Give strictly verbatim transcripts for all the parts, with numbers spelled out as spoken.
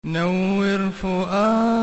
نور فؤادك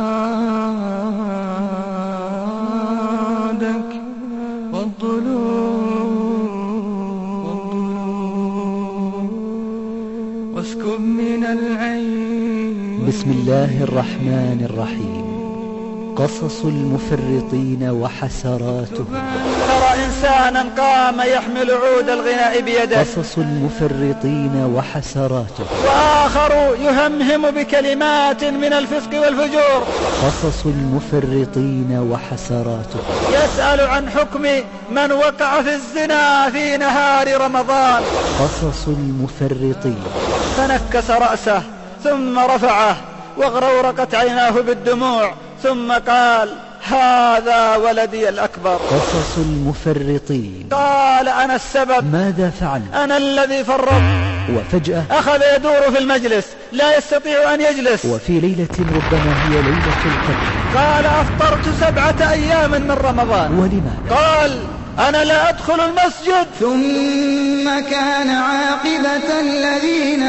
والضلوع واسكب من العين. بسم الله الرحمن الرحيم. قصص المفرطين وحسراتهم. ترى إنسانا قام يحمل عود الغناء بيده. قصص المفرطين وحسراتهم. وآخر يهمهم بكلمات من الفسق والفجور. قصص المفرطين وحسراتهم. يسأل عن حكم من وقع في الزنا في نهار رمضان. قصص المفرطين. فنكس رأسه ثم رفعه واغرورقت عيناه بالدموع ثم قال: هذا ولدي الأكبر. قصص المفرطين. قال: أنا السبب. ماذا فعل؟ أنا الذي فرط. وفجأة أخذ يدور في المجلس لا يستطيع أن يجلس. وفي ليلة ربما هي ليلة القدر قال: أفطرت سبعة أيام من رمضان. ولماذا؟ قال: أنا لا أدخل المسجد. ثم كان عاقبة الذين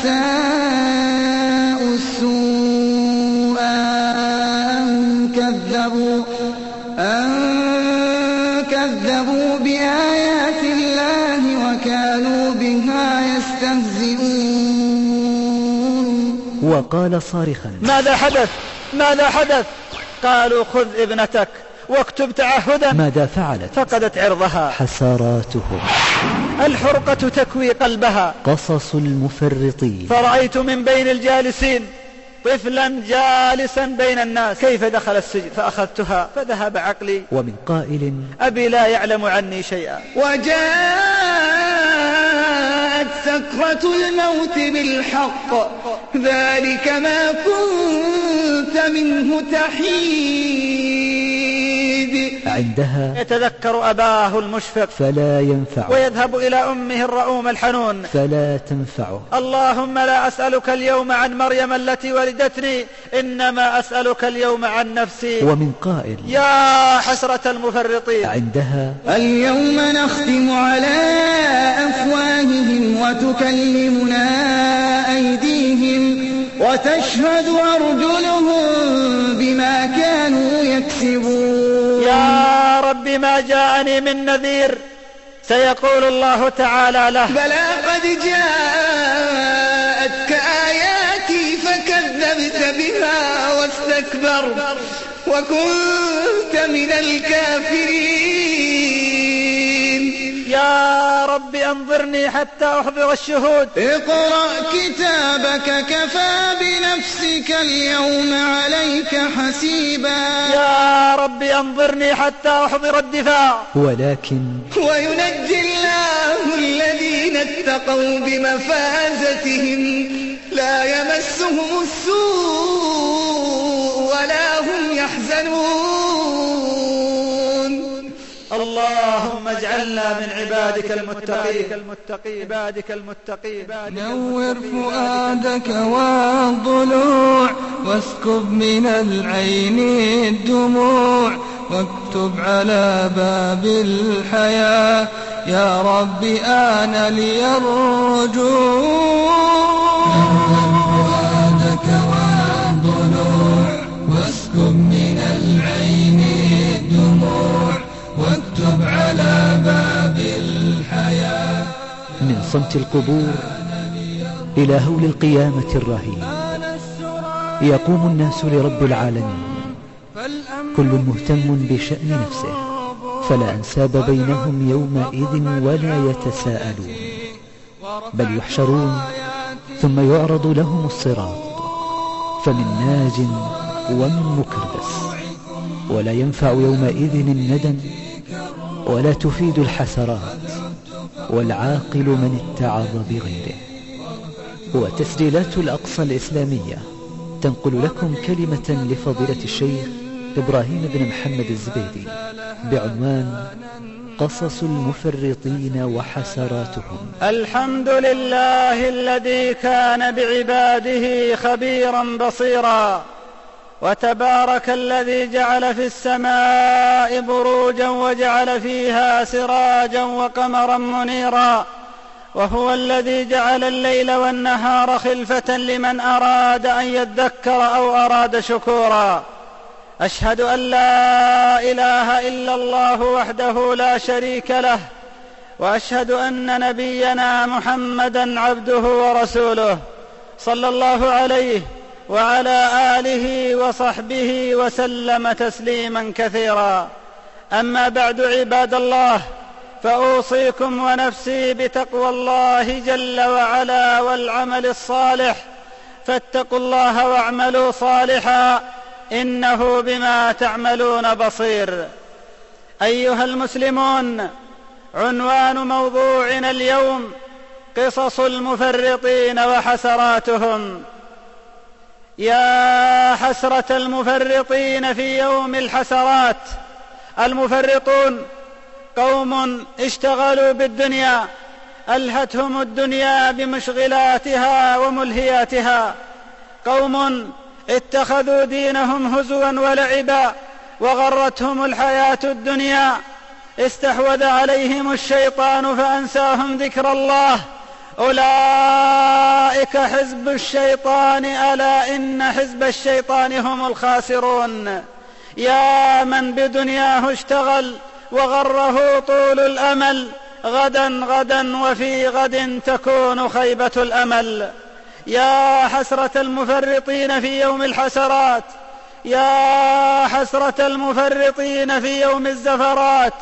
أساءوا السوء أن كذبوا, أن كذبوا بآيات الله وكانوا بها يستهزئون. وقال صارخا: ماذا حدث؟ ماذا حدث؟ قالوا: خذ ابنتك واكتب تعهدا. ماذا فعلت؟ فقدت عرضها. حسراتهم. الحرقة تكوي قلبها. قصص المفرطين. فرأيت من بين الجالسين طفلا جالسا بين الناس كيف دخل السجن فأخذتها فذهب عقلي. ومن قائل: أبي لا يعلم عني شيئا. وجاءت سكرة الموت بالحق ذلك ما كنت منه تحيد. عندها يتذكر أباه المشفق فلا ينفع، ويذهب إلى أمه الرؤوم الحنون فلا تنفعه. اللهم لا أسألك اليوم عن مريم التي ولدتني إنما أسألك اليوم عن نفسي. ومن قائل: يا حسرة المفرطين. عندها اليوم نختم على أفواههم وتكلمنا أيديهم وتشهد أرجلهم بما كانوا يكسبون. يا رب ما جاءني من نذير سيقول الله تعالى له: بلى قد جاءتك آياتي فكذبت بها واستكبرت وكنت من الكافرين. يا رب أنظرني حتى أحضر الشهود. اقرأ كتابك كفى بنفسك اليوم عليك حسيبا. يا رب أنظرني حتى أحضر الدفاع. ولكن وينجي الله الذين اتقوا بمفازتهم لا يمسهم السوء ولا هم يحزنون. اللهم اجعلنا من عبادك المتقين. عبادك المتقين. نور فؤادك والضلوع واسكب من العين الدموع واكتب على باب الحياة يا رب آن لي الرجوع. نور فؤادك والضلوع واسكب من العين الدموع واكتب على باب الحياة. من صمت القبور إلى هول القيامة الرهيب يقوم الناس لرب العالمين، كل مهتم بشأن نفسه، فلا أنساب بينهم يومئذ ولا يتساءلون، بل يحشرون ثم يعرض لهم الصراط، فمن ناج ومن مكربس، ولا ينفع يومئذ الندم ولا تفيد الحسرات، والعاقل من اتعظ بغيره. وتسجيلات الأقصى الإسلامية تنقل لكم كلمة لفضيلة الشيخ إبراهيم بن محمد الزبيدي بعنوان قصص المفرطين وحسراتهم. الحمد لله الذي كان بعباده خبيرا بصيرا، وتبارك الذي جعل في السماء بروجا وجعل فيها سراجا وقمرا منيرا، وهو الذي جعل الليل والنهار خلفة لمن أراد أن يذكر أو أراد شكورا. أشهد أن لا إله إلا الله وحده لا شريك له، وأشهد أن نبينا محمدا عبده ورسوله صلى الله عليه وعلى آله وصحبه وسلم تسليما كثيرا. أما بعد، عباد الله، فأوصيكم ونفسي بتقوى الله جل وعلا والعمل الصالح، فاتقوا الله واعملوا صالحا إنه بما تعملون بصير. أيها المسلمون، عنوان موضوعنا اليوم قصص المفرطين وحسراتهم. يا حسرة المفرطين في يوم الحسرات. المفرطون قوم اشتغلوا بالدنيا، ألهتهم الدنيا بمشغلاتها وملهياتها، قوم اتخذوا دينهم هزوا ولعبا وغرتهم الحياة الدنيا، استحوذ عليهم الشيطان فأنساهم ذكر الله. أولئك حزب الشيطان، ألا إن حزب الشيطان هم الخاسرون. يا من بدنياه اشتغل وغره طول الأمل، غدا غدا وفي غد تكون خيبة الأمل. يا حسرة المفرطين في يوم الحسرات، يا حسرة المفرطين في يوم الزفرات،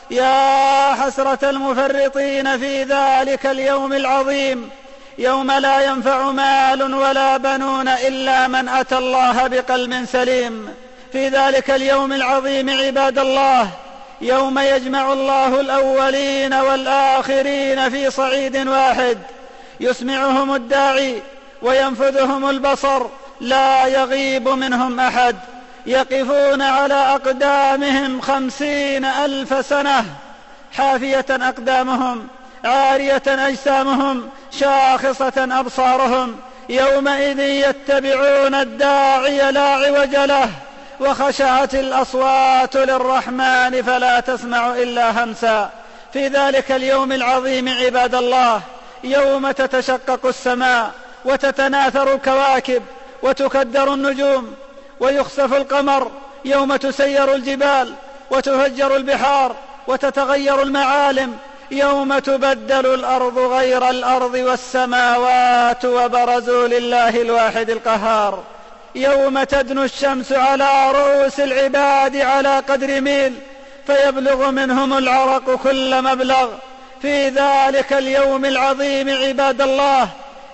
يا حسرة المفرطين في ذلك اليوم العظيم، يوم لا ينفع مال ولا بنون إلا من أتى الله بقلب سليم. في ذلك اليوم العظيم عباد الله، يوم يجمع الله الأولين والآخرين في صعيد واحد، يسمعهم الداعي وينفذهم البصر، لا يغيب منهم أحد، يقفون على أقدامهم خمسين ألف سنة، حافية أقدامهم، عارية أجسامهم، شاخصة أبصارهم، يومئذ يتبعون الداعي لا عوج له، وخشعت الأصوات للرحمن فلا تسمع إلا همسا. في ذلك اليوم العظيم عباد الله، يوم تتشقق السماء وتتناثر الكواكب وتكدر النجوم ويخسف القمر، يوم تسير الجبال وتفجر البحار وتتغير المعالم، يوم تبدل الأرض غير الأرض والسماوات وبرزوا لله الواحد القهار، يوم تدنو الشمس على رؤوس العباد على قدر ميل، فيبلغ منهم العرق كل مبلغ. في ذلك اليوم العظيم عباد الله،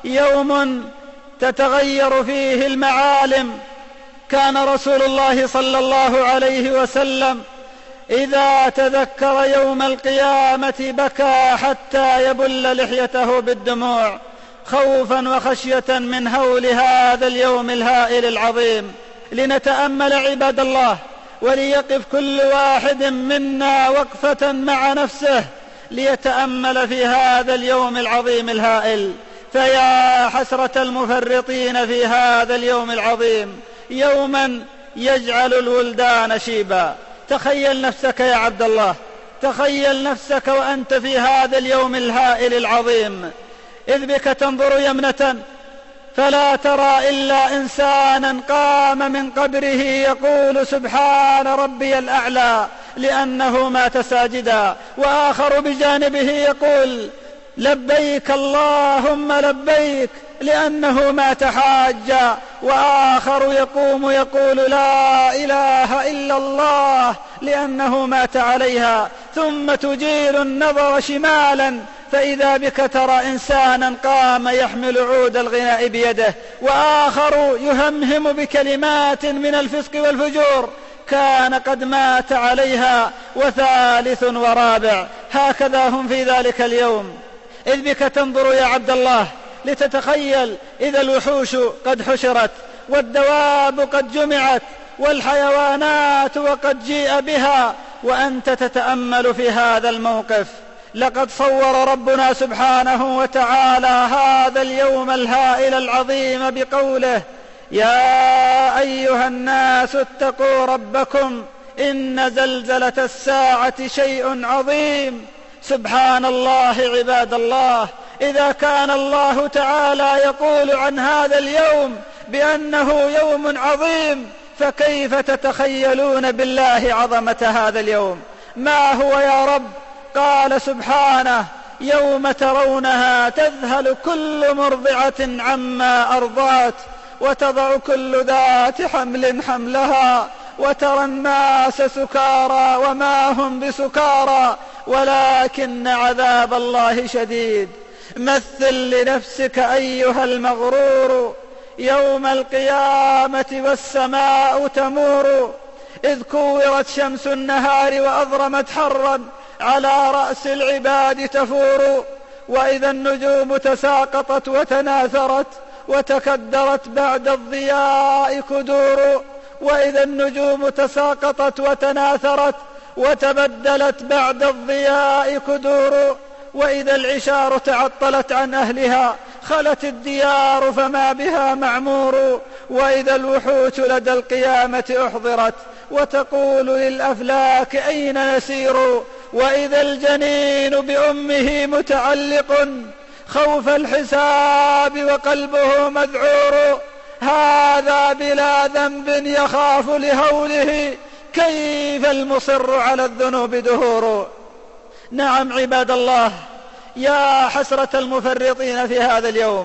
يوم تتغير فيه المعالم. كان رسول الله صلى الله عليه وسلم إذا تذكر يوم القيامة بكى حتى يبل لحيته بالدموع، خوفا وخشية من هول هذا اليوم الهائل العظيم. لنتأمل عباد الله، وليقف كل واحد منا وقفة مع نفسه ليتأمل في هذا اليوم العظيم الهائل. فيا حسرة المفرطين في هذا اليوم العظيم، يوما يجعل الولدان شيبا. تخيل نفسك يا عبد الله، تخيل نفسك وأنت في هذا اليوم الهائل العظيم، إذ بك تنظر يمنة فلا ترى إلا إنسانا قام من قبره يقول سبحان ربي الأعلى لأنه مات ساجدا، وآخر بجانبه يقول لبيك اللهم لبيك لأنه مات حاجا، وآخر يقوم يقول لا إله إلا الله لأنه مات عليها. ثم تجيل النظر شمالا فإذا بك ترى إنسانا قام يحمل عود الغناء بيده، وآخر يهمهم بكلمات من الفسق والفجور كان قد مات عليها، وثالث ورابع. هكذا هم في ذلك اليوم، إذ بك تنظر يا عبد الله لتتخيل إذا الوحوش قد حشرت والدواب قد جمعت والحيوانات وقد جيء بها، وأنت تتأمل في هذا الموقف. لقد صور ربنا سبحانه وتعالى هذا اليوم الهائل العظيم بقوله يا أيها الناس اتقوا ربكم إن زلزلة الساعة شيء عظيم. سبحان الله عباد الله، إذا كان الله تعالى يقول عن هذا اليوم بأنه يوم عظيم، فكيف تتخيلون بالله عظمة هذا اليوم؟ ما هو يا رب؟ قال سبحانه: يوم ترونها تذهل كل مرضعة عما أرضعت وتضع كل ذات حمل حملها وترى الناس سكارى وما هم بسكارى ولكن عذاب الله شديد. مثل لنفسك أيها المغرور يوم القيامة والسماء تمور، إذ كورت شمس النهار وأضرمت حرا على رأس العباد تفور، وإذا النجوم تساقطت وتناثرت وتكدرت بعد الضياء كدور، وإذا النجوم تساقطت وتناثرت وتبدلت بعد الضياء كدور، وإذا العشار تعطلت عن أهلها خلت الديار فما بها معمور، وإذا الوحوش لدى القيامة أحضرت وتقول للأفلاك أين نسير، وإذا الجنين بأمه متعلق خوف الحساب وقلبه مذعور، هذا بلا ذنب يخاف لهوله كيف المصر على الذنوب دهور. نعم عباد الله، يا حسرة المفرطين في هذا اليوم.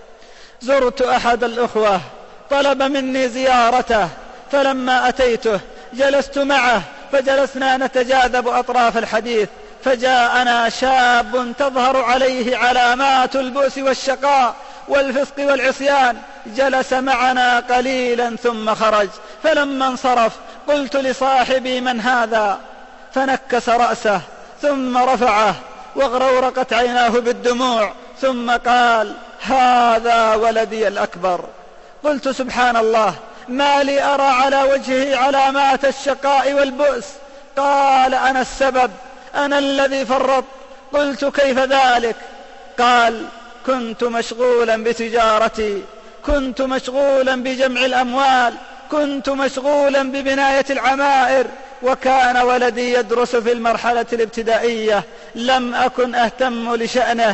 زرت أحد الأخوة طلب مني زيارته، فلما أتيته جلست معه فجلسنا نتجاذب أطراف الحديث، فجاءنا شاب تظهر عليه علامات البؤس والشقاء والفسق والعصيان، جلس معنا قليلا ثم خرج، فلما انصرف قلت لصاحبي: من هذا؟ فنكس رأسه ثم رفعه واغرورقت عيناه بالدموع ثم قال: هذا ولدي الأكبر. قلت: سبحان الله، ما لي أرى على وجهه علامات الشقاء والبؤس؟ قال: أنا السبب، أنا الذي فرط. قلت: كيف ذلك؟ قال: كنت مشغولا بتجارتي، كنت مشغولا بجمع الأموال، كنت مشغولا ببناية العمائر، وكان ولدي يدرس في المرحلة الابتدائية، لم أكن أهتم لشأنه،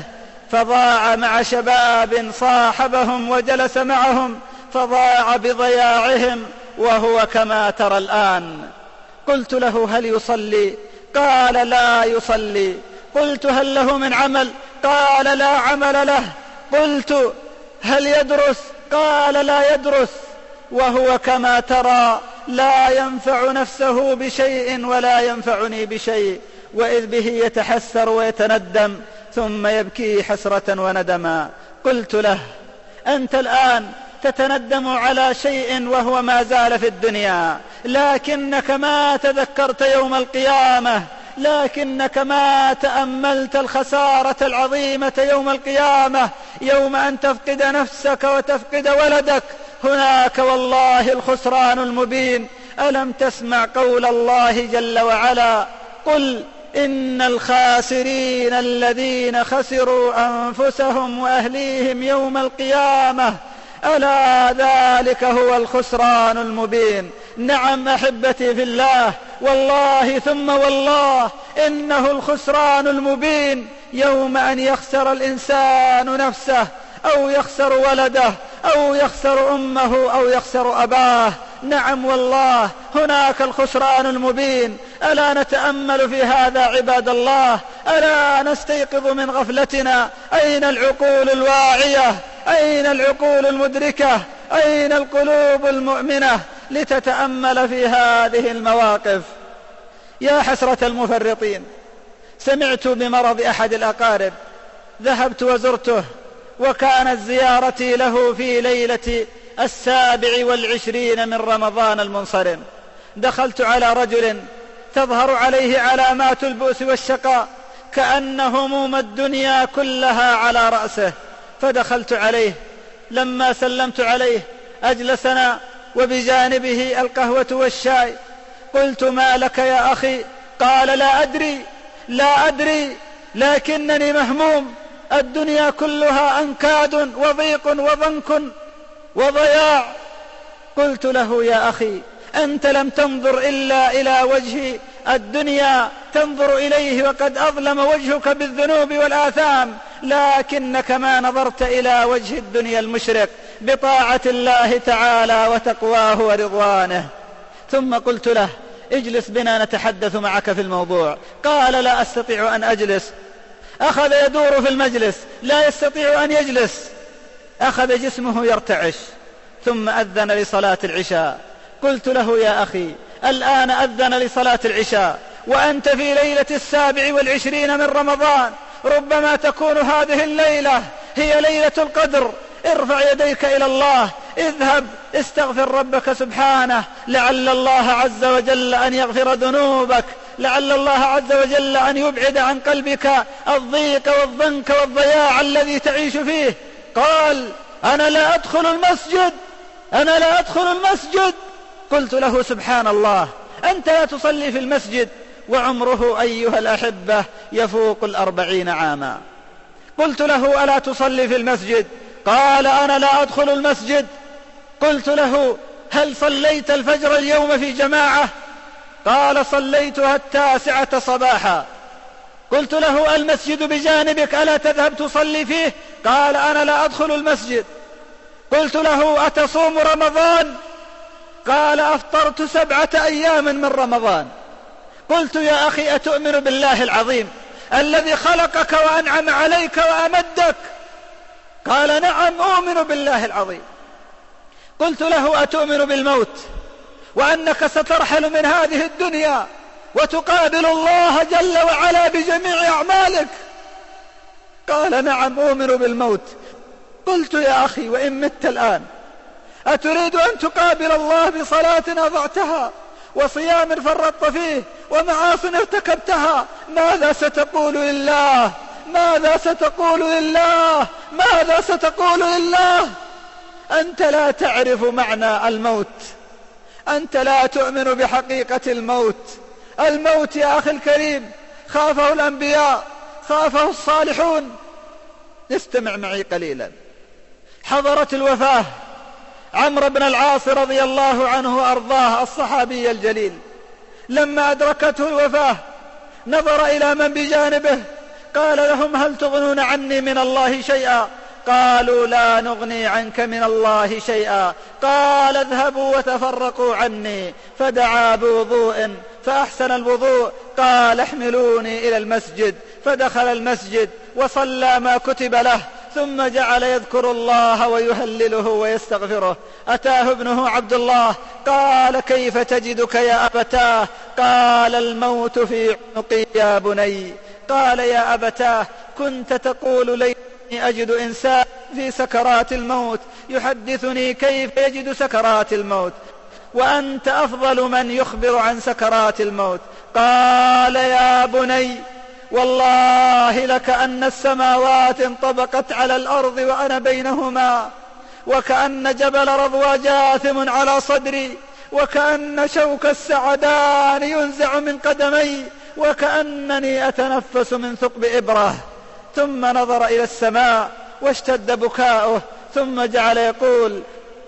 فضاع مع شباب صاحبهم وجلس معهم، فضاع بضياعهم وهو كما ترى الآن. قلت له: هل يصلي؟ قال: لا يصلي. قلت: هل له من عمل؟ قال: لا عمل له. قلت: هل يدرس؟ قال: لا يدرس، وهو كما ترى لا ينفع نفسه بشيء ولا ينفعني بشيء، وإذ به يتحسر ويتندم ثم يبكي حسرة وندما. قلت له: أنت الآن تتندم على شيء وهو ما زال في الدنيا، لكنك ما تذكرت يوم القيامة، لكنك ما تأملت الخسارة العظيمة يوم القيامة، يوم أن تفقد نفسك وتفقد ولدك، هناك والله الخسران المبين. ألم تسمع قول الله جل وعلا: قل إن الخاسرين الذين خسروا أنفسهم وأهليهم يوم القيامة، ألا ذلك هو الخسران المبين. نعم أحبتي في الله، والله ثم والله إنه الخسران المبين يوم أن يخسر الإنسان نفسه أو يخسر ولده أو يخسر أمه أو يخسر أباه. نعم والله هناك الخسران المبين. ألا نتأمل في هذا عباد الله؟ ألا نستيقظ من غفلتنا؟ أين العقول الواعية؟ أين العقول المدركة؟ أين القلوب المؤمنة لتتأمل في هذه المواقف؟ يا حسرة المفرطين، سمعت بمرض أحد الأقارب، ذهبت وزرته، وكانت زيارتي له في ليلة السابع والعشرين من رمضان المنصرم. دخلت على رجل تظهر عليه علامات البؤس والشقاء، كأن هموم الدنيا كلها على رأسه، فدخلت عليه. لما سلمت عليه أجلسنا وبجانبه القهوة والشاي. قلت: ما لك يا أخي؟ قال: لا أدري لا أدري لكنني مهموم، الدنيا كلها أنكاد وضيق وضنك وضياع. قلت له: يا أخي، أنت لم تنظر إلا إلى وجه الدنيا، تنظر إليه وقد أظلم وجهك بالذنوب والآثام، لكنك ما نظرت إلى وجه الدنيا المشرق بطاعة الله تعالى وتقواه ورضوانه. ثم قلت له: اجلس بنا نتحدث معك في الموضوع. قال: لا أستطيع أن أجلس. أخذ يدور في المجلس لا يستطيع أن يجلس، أخذ جسمه يرتعش. ثم أذن لصلاة العشاء. قلت له: يا أخي، الآن أذن لصلاة العشاء وأنت في ليلة السابع والعشرين من رمضان، ربما تكون هذه الليلة هي ليلة القدر. ارفع يديك إلى الله، اذهب استغفر ربك سبحانه، لعل الله عز وجل أن يغفر ذنوبك، لعل الله عز وجل أن يبعد عن قلبك الضيق والضنك والضياع الذي تعيش فيه. قال: أنا لا أدخل المسجد، أنا لا أدخل المسجد. قلت له: سبحان الله، أنت لا تصلي في المسجد وعمره أيها الأحبة يفوق الأربعين عاما. قلت له: ألا تصلي في المسجد؟ قال: أنا لا أدخل المسجد. قلت له: هل صليت الفجر اليوم في جماعة؟ قال: صليتها التاسعة صباحا. قلت له: المسجد بجانبك، ألا تذهب تصلي فيه؟ قال: أنا لا أدخل المسجد. قلت له: أتصوم رمضان؟ قال: أفطرت سبعة أيام من رمضان. قلت: يا أخي، أتؤمن بالله العظيم الذي خلقك وأنعم عليك وأمدك؟ قال: نعم أؤمن بالله العظيم. قلت له: أتؤمن بالموت وأنك سترحل من هذه الدنيا وتقابل الله جل وعلا بجميع أعمالك؟ قال: نعم أؤمن بالموت. قلت: يا أخي، وإن مت الآن أتريد أن تقابل الله بصلاة أضعتها وصيام فرطت فيه ومعاصٍ ارتكبتها؟ ماذا ستقول لله؟ ماذا ستقول لله؟ ماذا ستقول لله؟ أنت لا تعرف معنى الموت، أنت لا تؤمن بحقيقة الموت. الموت يا أخي الكريم خافه الأنبياء، خافه الصالحون. استمع معي قليلا. حضرت الوفاة عمرو بن العاص رضي الله عنه وأرضاه الصحابي الجليل، لما أدركته الوفاة نظر إلى من بجانبه، قال لهم: هل تغنون عني من الله شيئا؟ قالوا: لا نغني عنك من الله شيئا. قال: اذهبوا وتفرقوا عني. فدعا بوضوء فأحسن الوضوء. قال: احملوني إلى المسجد. فدخل المسجد وصلى ما كتب له، ثم جعل يذكر الله ويهلله ويستغفره. أتاه ابنه عبد الله قال: كيف تجدك يا أبتاه؟ قال: الموت في عنقي يا بني. قال: يا أبتاه، كنت تقول ليتني أجد إنسان في سكرات الموت يحدثني كيف يجد سكرات الموت، وأنت أفضل من يخبر عن سكرات الموت. قال: يا بني، والله لكأن السماوات انطبقت على الأرض وأنا بينهما، وكأن جبل رضوى جاثم على صدري، وكأن شوك السعدان ينزع من قدمي، وكأنني أتنفس من ثقب إبرة. ثم نظر إلى السماء واشتد بكاؤه، ثم جعل يقول: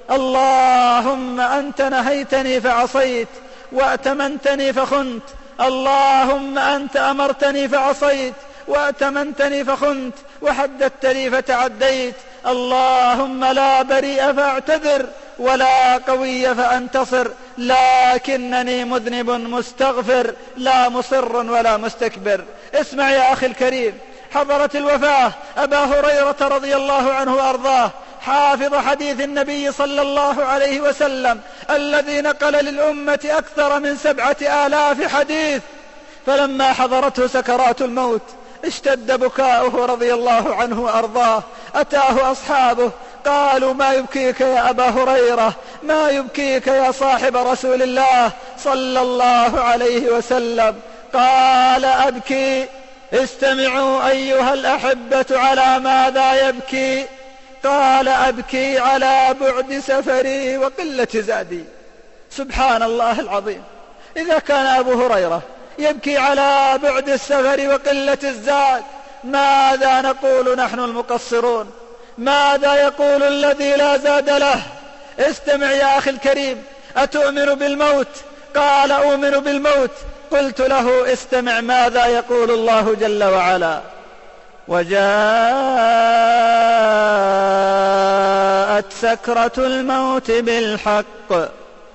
اللهم أنت نهيتني فعصيت، وأتمنتني فخنت. اللهم أنت أمرتني فعصيت، وأتمنتني فخنت، وحددت لي فتعديت. اللهم لا بريء فاعتذر، ولا قوي فأنتصر، لكنني مذنب مستغفر، لا مصر ولا مستكبر. اسمع يا أخي الكريم، حضرت الوفاة أبا هريرة رضي الله عنه وأرضاه، حافظ حديث النبي صلى الله عليه وسلم الذي نقل للأمة أكثر من سبعة آلاف حديث. فلما حضرته سكرات الموت اشتد بكاؤه رضي الله عنه وأرضاه. أتاه أصحابه قالوا: ما يبكيك يا أبا هريرة؟ ما يبكيك يا صاحب رسول الله صلى الله عليه وسلم؟ قال: أبكي. استمعوا أيها الأحبة على ماذا يبكي. قال: أبكي على بعد سفري وقلة زادي. سبحان الله العظيم، إذا كان أبو هريرة يبكي على بعد السفر وقلة الزاد، ماذا نقول نحن المقصرون؟ ماذا يقول الذي لا زاد له؟ استمع يا أخي الكريم، أتؤمن بالموت؟ قال: أؤمن بالموت. قلت له: استمع ماذا يقول الله جل وعلا. وجاءت سكرة الموت بالحق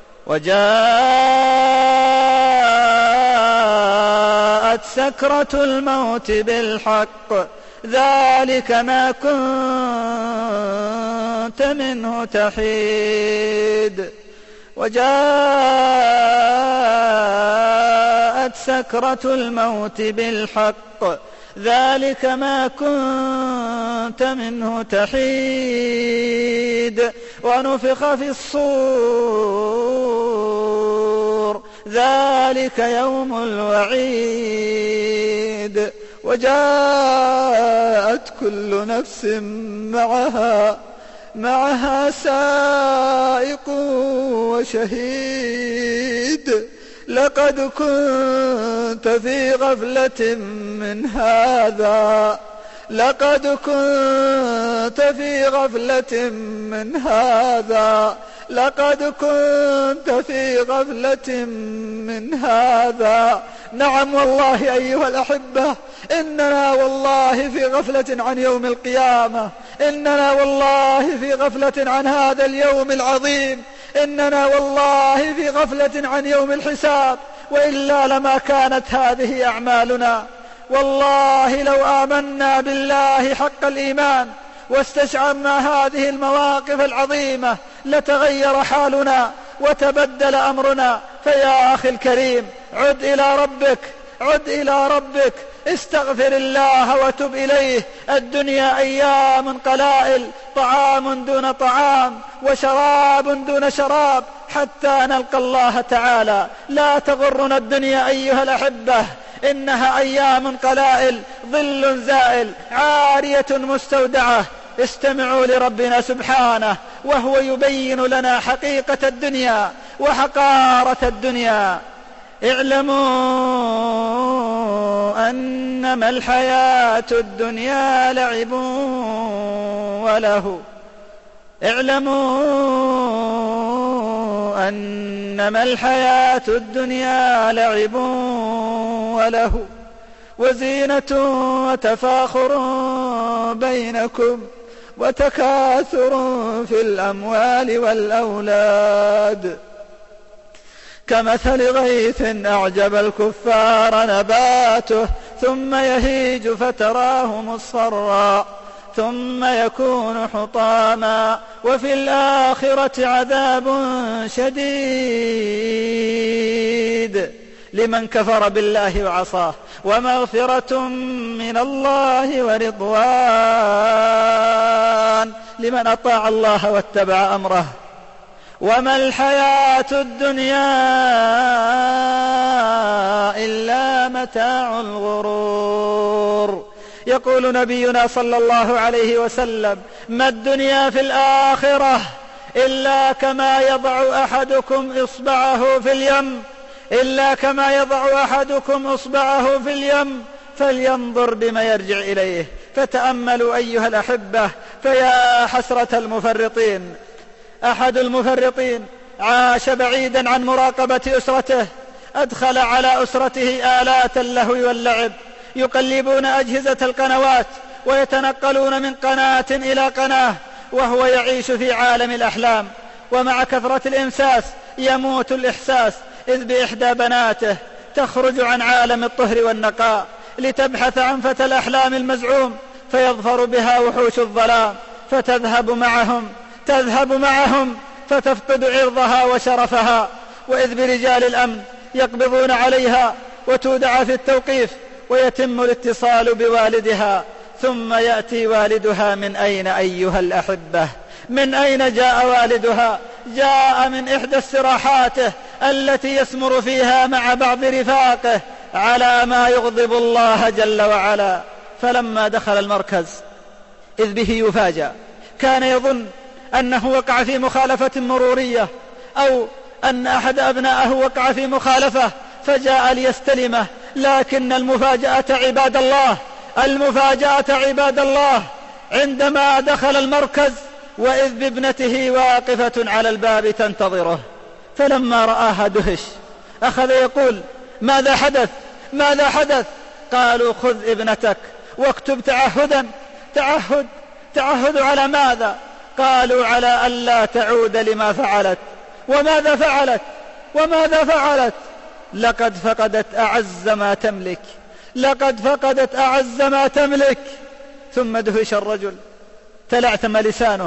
وجاءت سكرة الموت بالحق ذلك ما كنت منه تحيد وجاءت سكرة الموت بالحق ذلك ما كنت منه تحيد ونفخ في الصور ذلك يوم الوعيد وجاءت كل نفس معها معها سائق وشهيد لقد كنت في غفلة من هذا لقد كنت في غفلة من هذا لقد كنت في غفلة من هذا. نعم والله أيها الأحبة، إننا والله في غفلة عن يوم القيامة، إننا والله في غفلة عن هذا اليوم العظيم، إننا والله في غفلة عن يوم الحساب، وإلا لما كانت هذه أعمالنا. والله لو آمنا بالله حق الإيمان واستشعرنا هذه المواقف العظيمة لتغير حالنا وتبدل أمرنا. فيا أخي الكريم، عد إلى ربك، عد إلى ربك، استغفر الله وتب إليه. الدنيا أيام قلائل، طعام دون طعام وشراب دون شراب حتى نلقى الله تعالى. لا تغرنا الدنيا أيها الأحبة، إنها أيام قلائل، ظل زائل، عارية مستودعة. استمعوا لربنا سبحانه وهو يبين لنا حقيقة الدنيا وحقارة الدنيا. اعلموا أنما الحياة الدنيا لعب وله اعلموا أنما الحياة الدنيا لعب وله وزينة وتفاخر بينكم وتكاثر في الأموال والأولاد كمثل غيث أعجب الكفار نباته ثم يهيج فتراه مصفرا ثم يكون حطاما وفي الآخرة عذاب شديد لمن كفر بالله وعصاه ومغفرة من الله ورضوان لمن أطاع الله واتبع أمره. وما الحياة الدنيا إلا متاع الغرور. يقول نبينا صلى الله عليه وسلم: ما الدنيا في الآخرة إلا كما يضع أحدكم إصبعه في اليم إلا كما يضع أحدكم إصبعه في اليم فلينظر بما يرجع إليه. فتأملوا أيها الأحبة، فيا حسرة المفرطين. أحد المفرطين عاش بعيدا عن مراقبة أسرته، أدخل على أسرته آلات اللهو واللعب، يقلبون أجهزة القنوات ويتنقلون من قناة إلى قناة وهو يعيش في عالم الأحلام. ومع كثرة الإمساس يموت الإحساس، إذ بإحدى بناته تخرج عن عالم الطهر والنقاء لتبحث عن فتى الأحلام المزعوم، فيظفر بها وحوش الظلام فتذهب معهم تذهب معهم فتفقد عرضها وشرفها، وإذ برجال الأمن يقبضون عليها وتودع في التوقيف ويتم الاتصال بوالدها. ثم يأتي والدها من أين أيها الأحبة؟ من أين جاء والدها؟ جاء من إحدى استراحاته التي يسمر فيها مع بعض رفاقه على ما يغضب الله جل وعلا. فلما دخل المركز إذ به يفاجأ، كان يظن أنه وقع في مخالفة مرورية أو أن أحد أبنائه وقع في مخالفة فجاء ليستلمه، لكن المفاجأة عباد الله المفاجأة عباد الله عندما دخل المركز وإذ بابنته واقفة على الباب تنتظره. فلما رآها دهش، أخذ يقول: ماذا حدث؟ ماذا حدث؟ قالوا: خذ ابنتك واكتب تعهدا. تعهد تعهد على ماذا؟ قالوا على ألا تعود لما فعلت. وماذا فعلت؟ وماذا فعلت؟ لقد فقدت أعز ما تملك، لقد فقدت أعز ما تملك. ثم دهش الرجل، تلعثم لسانه،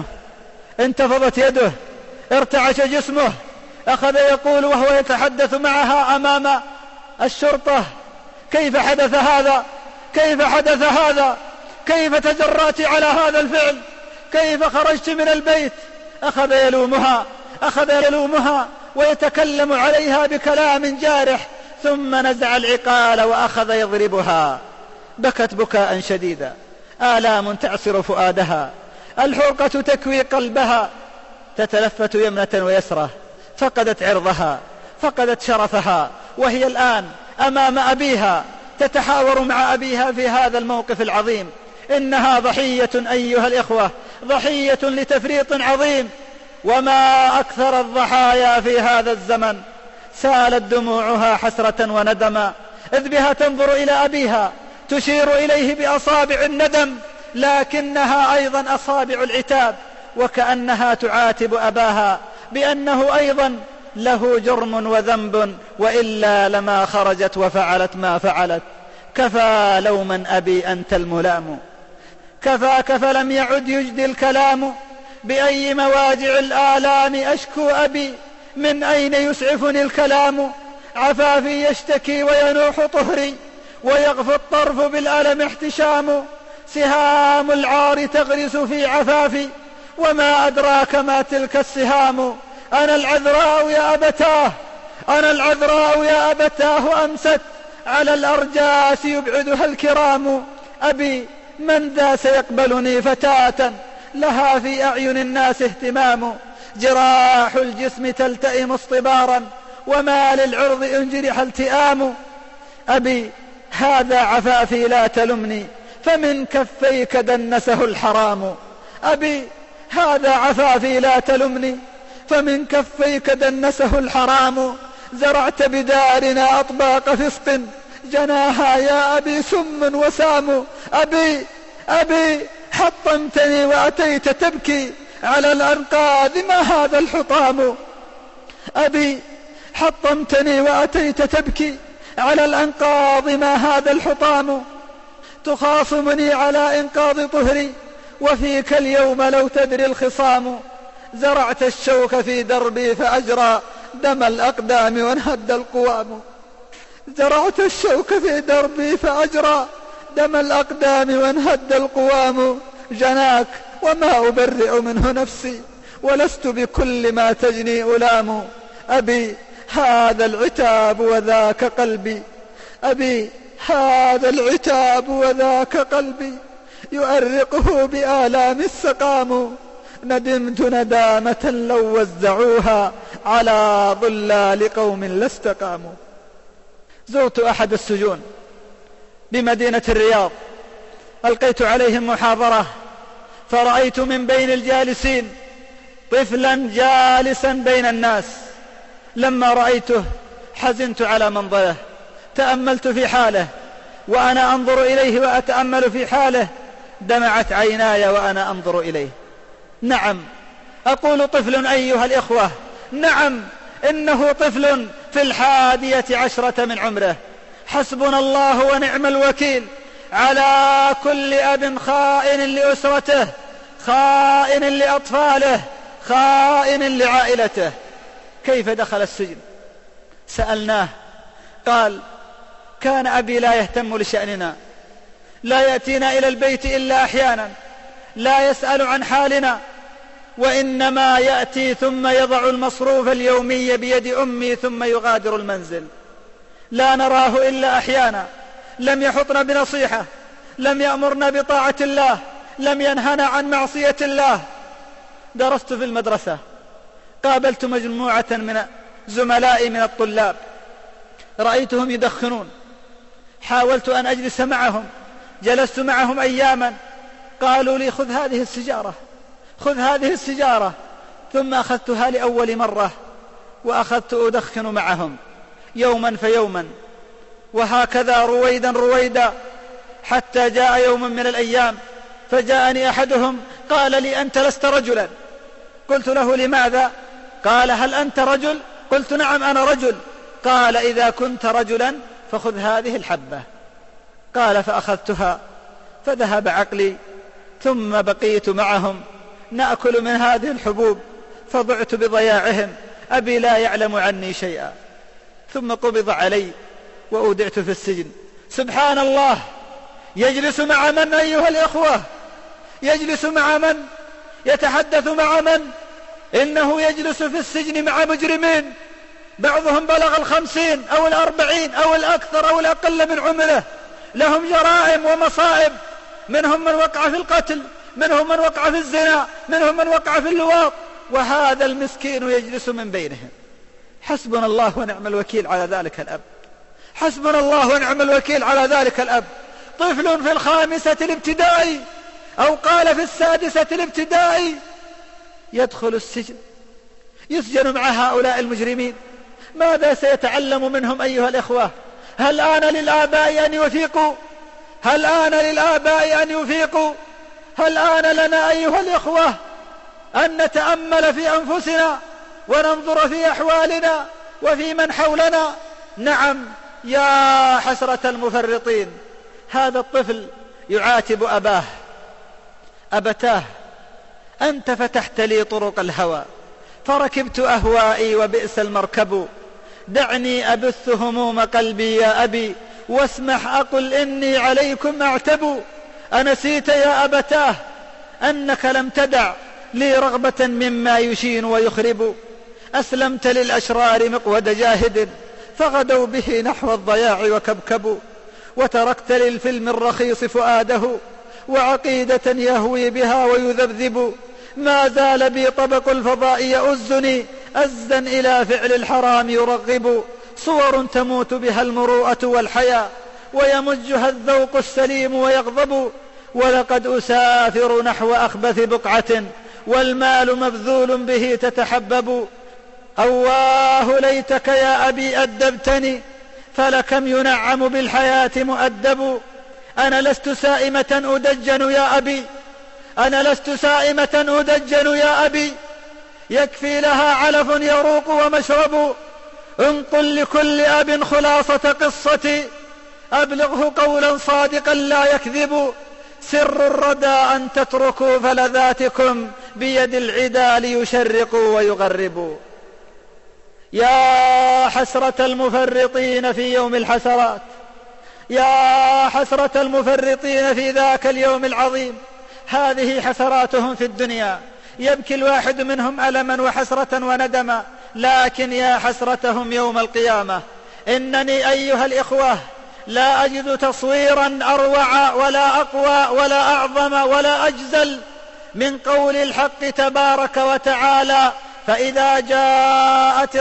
انتفضت يده، ارتعش جسمه، أخذ يقول وهو يتحدث معها أمام الشرطة: كيف حدث هذا؟ كيف حدث هذا؟ كيف تجرأت على هذا الفعل؟ كيف خرجت من البيت؟ أخذ يلومها، أخذ يلومها ويتكلم عليها بكلام جارح، ثم نزع العقال وأخذ يضربها. بكت بكاء شديدا، آلام تعصر فؤادها، الحرقة تكوي قلبها، تتلفت يمنة ويسرة، فقدت عرضها، فقدت شرفها، وهي الآن أمام أبيها تتحاور مع أبيها في هذا الموقف العظيم. إنها ضحية أيها الإخوة، ضحية لتفريط عظيم، وما أكثر الضحايا في هذا الزمن. سالت دموعها حسرة وندما، إذ بها تنظر إلى أبيها تشير إليه بأصابع الندم، لكنها أيضا أصابع العتاب، وكأنها تعاتب أباها بأنه أيضا له جرم وذنب، وإلا لما خرجت وفعلت ما فعلت. كفى لوما أبي أنت الملام، كفاك فلم يعد يجدي الكلام، بأي مواجع الآلام أشكو أبي، من أين يسعفني الكلام؟ عفافي يشتكي وينوح طهري، ويغفو الطرف بالألم احتشام، سهام العار تغرس في عفافي، وما أدراك ما تلك السهام. أنا العذراء يا أبتاه، أنا العذراء يا أبتاه، أمست على الأرجاس يبعدها الكرام. أبي من ذا سيقبلني فتاة لها في أعين الناس اهتمام؟ جراح الجسم تلتئم اصطبارا، وما للعرض إن جرح التئام. أبي هذا عفافي لا تلمني، فمن كفيك دنسه الحرام. أبي هذا عفافي لا تلمني، فمن كفيك دنسه الحرام. زرعت بدارنا أطباق فسق، جناها يا أبي سم وسام. أبي أبي حطمتني وأتيت تبكي على الأنقاض، ما هذا الحطام؟ أبي حطمتني وأتيت تبكي على الأنقاض، ما هذا الحطام؟ تخاصمني على إنقاض طهري، وفيك اليوم لو تدري الخصام. زرعت الشوك في دربي فأجرى دم الأقدام وانهد القوام. زرعت الشوك في دربي فأجرى دم الأقدام وانهد القوام. جناك وما أبرئ منه نفسي، ولست بكل ما تجني ألام. أبي هذا العتاب وذاك قلبي، أبي هذا العتاب وذاك قلبي، يؤرقه بآلام السقام. ندمت ندامة لو وزعوها على ضلال قوم لاستقاموا. زرت أحد السجون بمدينة الرياض، ألقيت عليهم محاضرة، فرأيت من بين الجالسين طفلا جالسا بين الناس. لما رأيته حزنت على منظره، تأملت في حاله، وأنا أنظر إليه وأتأمل في حاله، دمعت عيناي وأنا أنظر إليه. نعم أقول طفل أيها الإخوة، نعم إنه طفل في الحادية عشرة من عمره. حسبنا الله ونعم الوكيل على كل أب خائن لأسرته، خائن لأطفاله، خائن لعائلته. كيف دخل السجن؟ سألناه، قال: كان أبي لا يهتم لشأننا، لا يأتينا إلى البيت إلا أحيانا، لا يسأل عن حالنا، وإنما يأتي ثم يضع المصروف اليومي بيد أمي ثم يغادر المنزل. لا نراه إلا أحيانا، لم يحطنا بنصيحة، لم يأمرنا بطاعة الله، لم ينهنا عن معصية الله. درست في المدرسة، قابلت مجموعة من زملائي من الطلاب، رأيتهم يدخنون، حاولت أن أجلس معهم، جلست معهم أياما، قالوا لي: خذ هذه السجارة، خذ هذه السجارة. ثم أخذتها لأول مرة، وأخذت أدخن معهم يوما فيوما، وهكذا رويدا رويدا، حتى جاء يوم من الأيام فجاءني أحدهم قال لي: أنت لست رجلا. قلت له: لماذا؟ قال: هل أنت رجل؟ قلت: نعم أنا رجل. قال: إذا كنت رجلا فخذ هذه الحبة. قال: فأخذتها فذهب عقلي، ثم بقيت معهم نأكل من هذه الحبوب، فضعت بضياعهم، أبي لا يعلم عني شيئا. ثم قبض علي وأودعت في السجن. سبحان الله، يجلس مع من أيها الإخوة؟ يجلس مع من؟ يتحدث مع من؟ إنه يجلس في السجن مع مجرمين، بعضهم بلغ الخمسين أو الأربعين أو الأكثر أو الأقل من عمره، لهم جرائم ومصائب، منهم من وقع في القتل، منهم من وقع في الزنا، منهم من وقع في اللواط، وهذا المسكين يجلس من بينهم. حسبنا الله ونعم الوكيل على ذلك الأب، حسبنا الله ونعم الوكيل على ذلك الأب. طفل في الخامسة الابتدائي أو قال في السادسة الابتدائي يدخل السجن، يسجن مع هؤلاء المجرمين. ماذا سيتعلم منهم أيها الإخوة؟ هل آن للآباء أن يفيقوا؟ هل آن للآباء أن يفيقوا؟ هل آن لنا أيها الإخوة أن نتأمل في أنفسنا وننظر في أحوالنا وفي من حولنا؟ نعم، يا حسرة المفرطين. هذا الطفل يعاتب أباه: أبتاه، أنت فتحت لي طرق الهوى فركبت أهوائي وبئس المركب، دعني أبث هموم قلبي يا أبي، واسمح أقل إني عليكم أعتب. أنسيت يا أبتاه أنك لم تدع لي رغبة مما يشين ويخرب، أسلمت للأشرار مقود جاهد فغدوا به نحو الضياع وكبكبوا، وتركت للفيلم الرخيص فؤاده وعقيدة يهوي بها ويذبذب. ما زال بي طبق الفضاء يؤزني أزا إلى فعل الحرام يرغب، صور تموت بها المروءة والحياة ويمجها الذوق السليم ويغضب، ولقد أسافر نحو أخبث بقعة والمال مبذول به تتحبب. أواه ليتك يا أبي أدبتني فلكم ينعم بالحياة مؤدب. أنا لست سائمة أدجن يا أبي، أنا لست سائمة أدجن يا أبي، يكفي لها علف يروق ومشرب. انقل لكل أب خلاصة قصتي أبلغه قولا صادقا لا يكذب، سر الردى أن تتركوا فلذاتكم بيد العدا ليشرقوا ويغربوا. يا حسرة المفرطين في يوم الحسرات، يا حسرة المفرطين في ذاك اليوم العظيم. هذه حسراتهم في الدنيا، يبكي الواحد منهم ألما وحسرة وندما، لكن يا حسرتهم يوم القيامة. إنني أيها الإخوة لا أجد تصويرا أروع ولا أقوى ولا أعظم ولا أجزل من قول الحق تبارك وتعالى: فإذا جاءت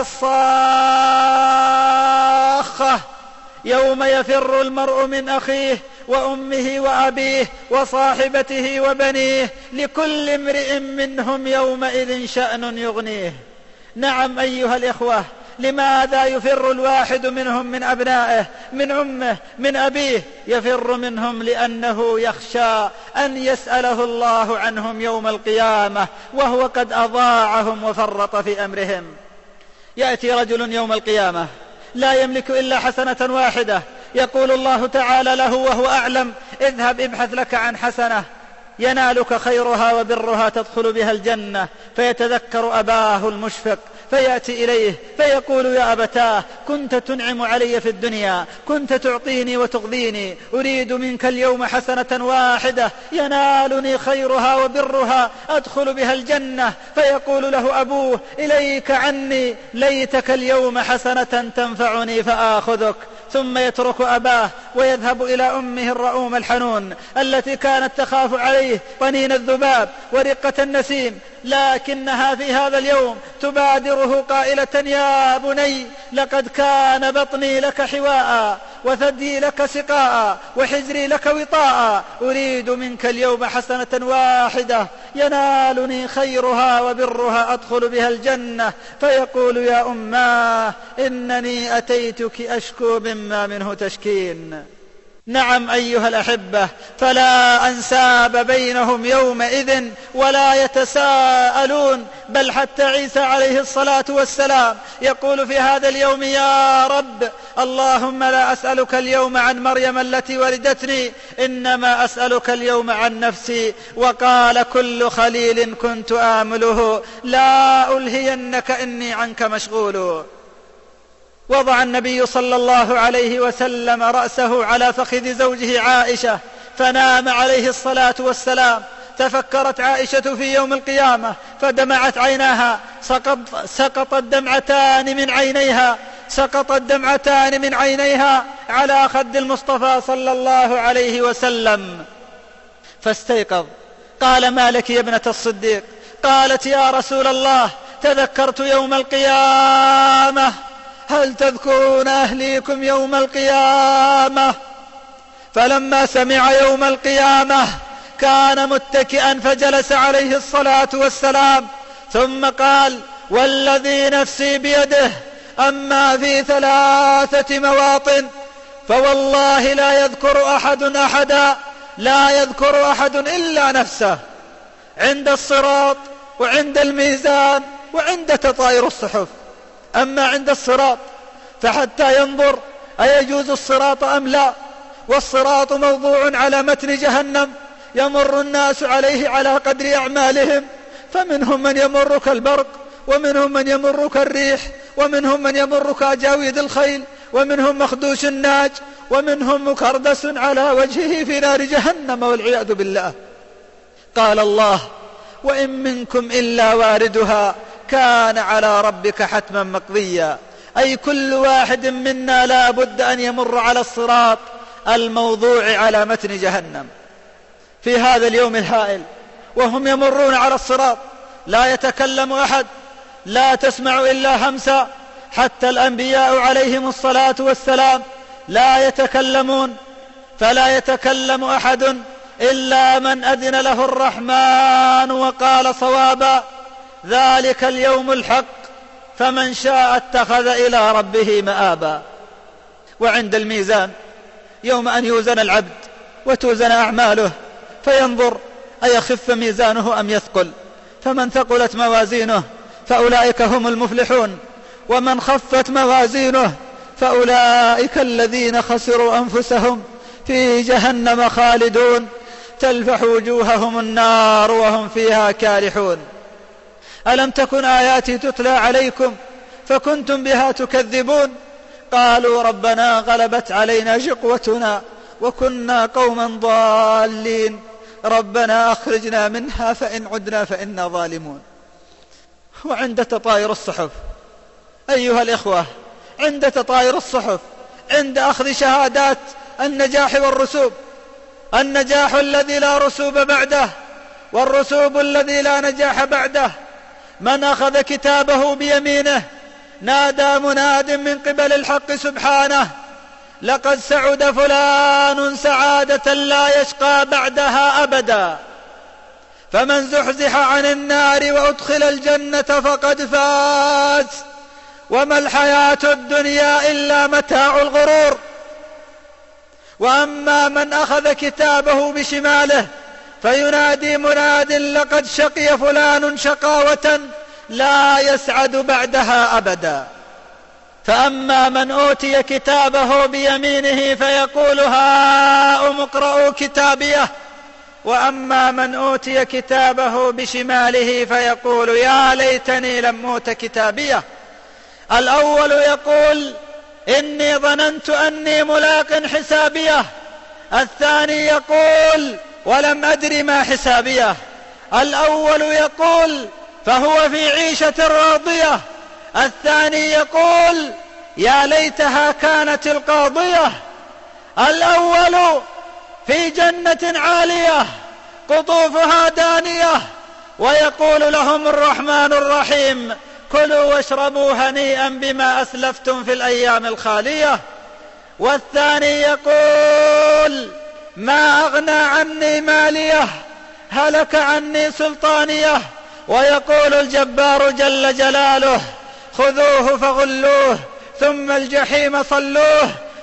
الصاخة يوم يفر المرء من أخيه وأمه وأبيه وصاحبته وبنيه لكل امرئ منهم يومئذ شأن يغنيه. نعم أيها الإخوة، لماذا يفر الواحد منهم من أبنائه، من أمه، من أبيه؟ يفر منهم لأنه يخشى أن يسأله الله عنهم يوم القيامة وهو قد أضاعهم وفرط في أمرهم. يأتي رجل يوم القيامة لا يملك إلا حسنة واحدة، يقول الله تعالى له وهو أعلم: اذهب ابحث لك عن حسنة ينالك خيرها وبرها تدخل بها الجنة. فيتذكر أباه المشفق فيأتي إليه فيقول: يا أبتاه، كنت تنعم علي في الدنيا، كنت تعطيني وتغذيني، أريد منك اليوم حسنة واحدة ينالني خيرها وبرها أدخل بها الجنة. فيقول له أبوه: إليك عني، ليتك اليوم حسنة تنفعني فآخذك. ثم يترك أباه ويذهب إلى أمه الرؤوم الحنون التي كانت تخاف عليه طنين الذباب ورقة النسيم، لكنها في هذا اليوم تبادره قائلة: يا بني، لقد كان بطني لك حواء وثدي لك سقاء وحجري لك وطاء، أريد منك اليوم حسنة واحدة ينالني خيرها وبرها أدخل بها الجنة. فيقول: يا أماه، إنني أتيتك أشكو مما منه تشكين. نعم أيها الأحبة، فلا أنساب بينهم يومئذ ولا يتساءلون، بل حتى عيسى عليه الصلاة والسلام يقول في هذا اليوم: يا رب اللهم لا أسألك اليوم عن مريم التي ولدتني، إنما أسألك اليوم عن نفسي. وقال كل خليل كنت آمله لا ألهينك إني عنك مشغول. وضع النبي صلى الله عليه وسلم رأسه على فخذ زوجه عائشة فنام عليه الصلاة والسلام. تفكرت عائشة في يوم القيامة فدمعت عيناها، سقط سقطت دمعتان من عينيها سقطت دمعتان من عينيها على خد المصطفى صلى الله عليه وسلم، فاستيقظ. قال: ما لك يا ابنة الصديق؟ قالت: يا رسول الله، تذكرت يوم القيامة. هل تذكرون أهليكم يوم القيامة؟ فلما سمع يوم القيامة كان متكئا فجلس عليه الصلاة والسلام، ثم قال: والذي نفسي بيده، أما في ثلاثة مواطن فوالله لا يذكر أحد أحدا لا يذكر أحد إلا نفسه، عند الصراط وعند الميزان وعند تطاير الصحف. أما عند الصراط فحتى ينظر أيجوز الصراط أم لا، والصراط موضوع على متن جهنم يمر الناس عليه على قدر أعمالهم، فمنهم من يمر كالبرق، ومنهم من يمر كالريح، ومنهم من يمر كأجاويد الخيل، ومنهم مخدوش الناج، ومنهم مكردس على وجهه في نار جهنم والعياذ بالله. قال الله: وإن منكم إلا واردها كان على ربك حتما مقضيا، أي كل واحد منا لا بد أن يمر على الصراط الموضوع على متن جهنم. في هذا اليوم الهائل وهم يمرون على الصراط لا يتكلم أحد، لا تسمع إلا همسا، حتى الأنبياء عليهم الصلاة والسلام لا يتكلمون، فلا يتكلم أحد إلا من أذن له الرحمن وقال صوابا. ذلك اليوم الحق، فمن شاء اتخذ إلى ربه مآبا. وعند الميزان يوم أن يوزن العبد وتوزن أعماله فينظر أيخف ميزانه أم يثقل، فمن ثقلت موازينه فأولئك هم المفلحون، ومن خفت موازينه فأولئك الذين خسروا أنفسهم في جهنم خالدون، تلفح وجوههم النار وهم فيها كالحون. ألم تكن آياتي تتلى عليكم فكنتم بها تكذبون؟ قالوا ربنا غلبت علينا شقوتنا وكنا قوما ضالين، ربنا أخرجنا منها فإن عدنا فإنا ظالمون. وعند تطاير الصحف أيها الإخوة، عند تطاير الصحف، عند أخذ شهادات النجاح والرسوب، النجاح الذي لا رسوب بعده والرسوب الذي لا نجاح بعده، من أخذ كتابه بيمينه نادى مناد من قبل الحق سبحانه: لقد سعد فلان سعادة لا يشقى بعدها أبدا. فمن زحزح عن النار وأدخل الجنة فقد فاز، وما الحياة الدنيا إلا متاع الغرور. وأما من أخذ كتابه بشماله فينادي مناد: لقد شقي فلان شقاوة لا يسعد بعدها أبدا. فأما من أوتي كتابه بيمينه فيقول: هاؤم اقرءوا كتابيه. وأما من أوتي كتابه بشماله فيقول: يا ليتني لم أوت كتابيه. الأول يقول: إني ظننت أني ملاق حسابيه. الثاني يقول: ولم أدر ما حسابيه. الأول يقول: فهو في عيشة راضية. الثاني يقول: يا ليتها كانت القاضية. الأول في جنة عالية قطوفها دانية، ويقول لهم الرحمن الرحيم: كلوا واشربوا هنيئا بما أسلفتم في الأيام الخالية. والثاني يقول: ما أغنى عني ماليه، هلك عني سلطانيه. ويقول الجبار جل جلاله: خذوه فغلوه ثم الجحيم صلوه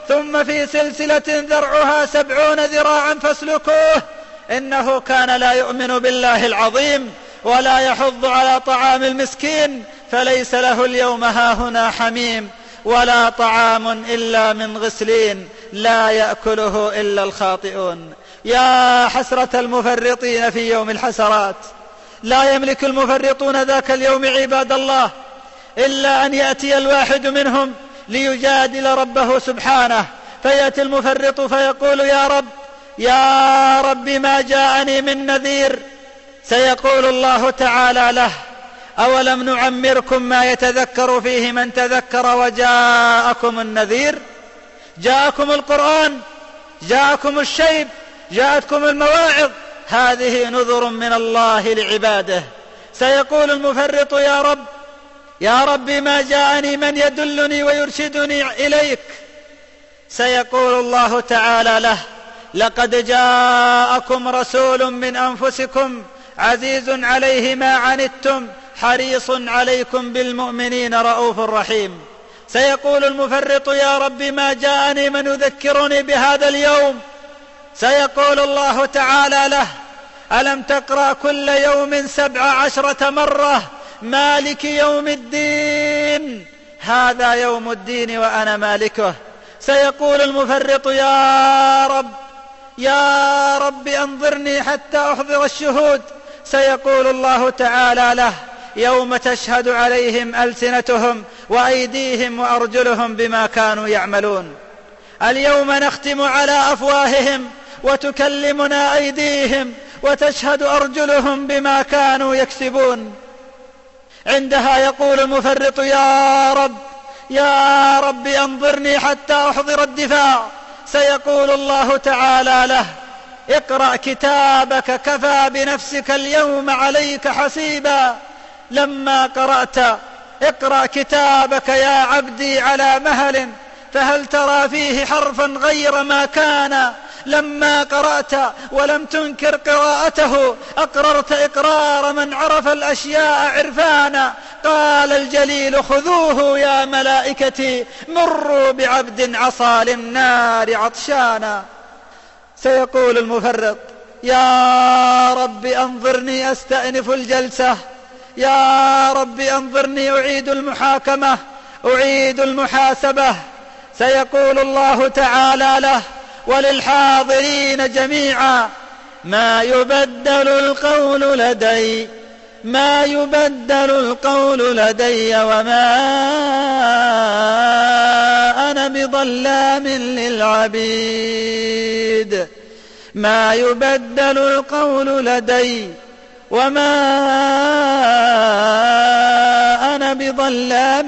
ثم في سلسلة ذرعها سبعون ذراعا فاسلكوه إنه كان لا يؤمن بالله العظيم ولا يحض على طعام المسكين فليس له اليوم هاهنا حميم ولا طعام إلا من غسلين لا يأكله إلا الخاطئون. يا حسرة المفرطين في يوم الحسرات. لا يملك المفرطون ذاك اليوم عباد الله إلا أن يأتي الواحد منهم ليجادل ربه سبحانه، فيأتي المفرط فيقول يا رب يا رب ما جاءني من نذير، سيقول الله تعالى له أولم نعمركم ما يتذكر فيه من تذكر وجاءكم النذير؟ جاءكم القرآن، جاءكم الشيب، جاءتكم المواعظ، هذه نذر من الله لعباده. سيقول المفرط يا رب يا رب ما جاءني من يدلني ويرشدني إليك، سيقول الله تعالى له لقد جاءكم رسول من أنفسكم عزيز عليه ما عنتم حريص عليكم بالمؤمنين رؤوف رحيم. سيقول المفرط يا رب ما جاءني من يذكرني بهذا اليوم، سيقول الله تعالى له ألم تقرأ كل يوم سبع عشرة مرة مالك يوم الدين؟ هذا يوم الدين وأنا مالكه. سيقول المفرط يا رب يا رب أنظرني حتى أحضر الشهود، سيقول الله تعالى له يوم تشهد عليهم ألسنتهم وأيديهم وأرجلهم بما كانوا يعملون. اليوم نختم على أفواههم وتكلمنا أيديهم وتشهد أرجلهم بما كانوا يكسبون. عندها يقول المفرط يا رب يا رب أنظرني حتى أحضر الدفاع، سيقول الله تعالى له اقرأ كتابك كفى بنفسك اليوم عليك حسيبا. لما قرأت اقرأ كتابك يا عبدي على مهل فهل ترى فيه حرفا غير ما كان؟ لما قرأت ولم تنكر قراءته أقررت إقرار من عرف الأشياء عرفانا. قال الجليل خذوه يا ملائكتي مروا بعبد عصى للنار عطشانا. سيقول المفرط يا رب أنظرني أستأنف الجلسة، يا رب أنظرني أعيد المحاكمة أعيد المحاسبة. سيقول الله تعالى له وللحاضرين جميعا ما يبدل القول لدي ما يبدل القول لدي وما أنا بظلام للعبيد. ما يبدل القول لدي وما أنا بظلام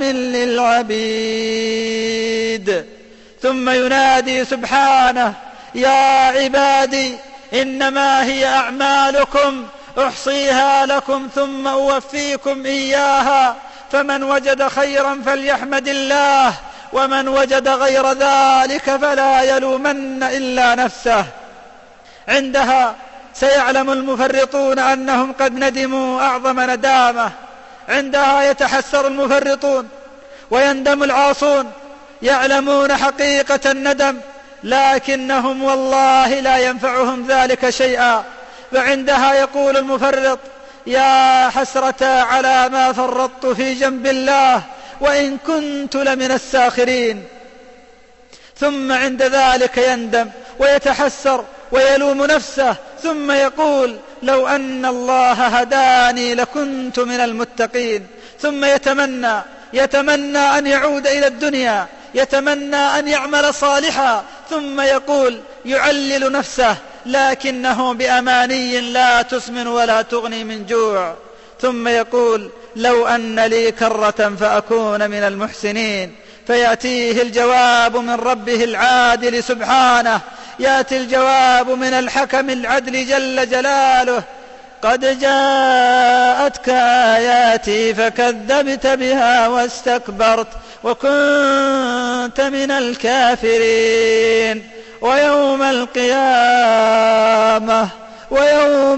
للعبيد. ثم ينادي سبحانه يا عبادي إنما هي أعمالكم أحصيها لكم ثم أوفيكم إياها، فمن وجد خيرا فليحمد الله ومن وجد غير ذلك فلا يلومن إلا نفسه. عندها سيعلم المفرطون أنهم قد ندموا أعظم ندامة. عندها يتحسر المفرطون ويندم العاصون، يعلمون حقيقة الندم لكنهم والله لا ينفعهم ذلك شيئا. فعندها يقول المفرط يا حسرة على ما فرطت في جنب الله وإن كنت لمن الساخرين. ثم عند ذلك يندم ويتحسر ويلوم نفسه، ثم يقول لو أن الله هداني لكنت من المتقين. ثم يتمنى يتمنى أن يعود إلى الدنيا، يتمنى أن يعمل صالحا، ثم يقول يعلل نفسه لكنه بأماني لا تسمن ولا تغني من جوع. ثم يقول لو أن لي كرة فأكون من المحسنين. فيأتيه الجواب من ربه العادل سبحانه، يأتي الجواب من الحكم العدل جل جلاله قد جاءتك آياتي فكذبت بها واستكبرت وكنت من الكافرين. ويوم القيامة ويوم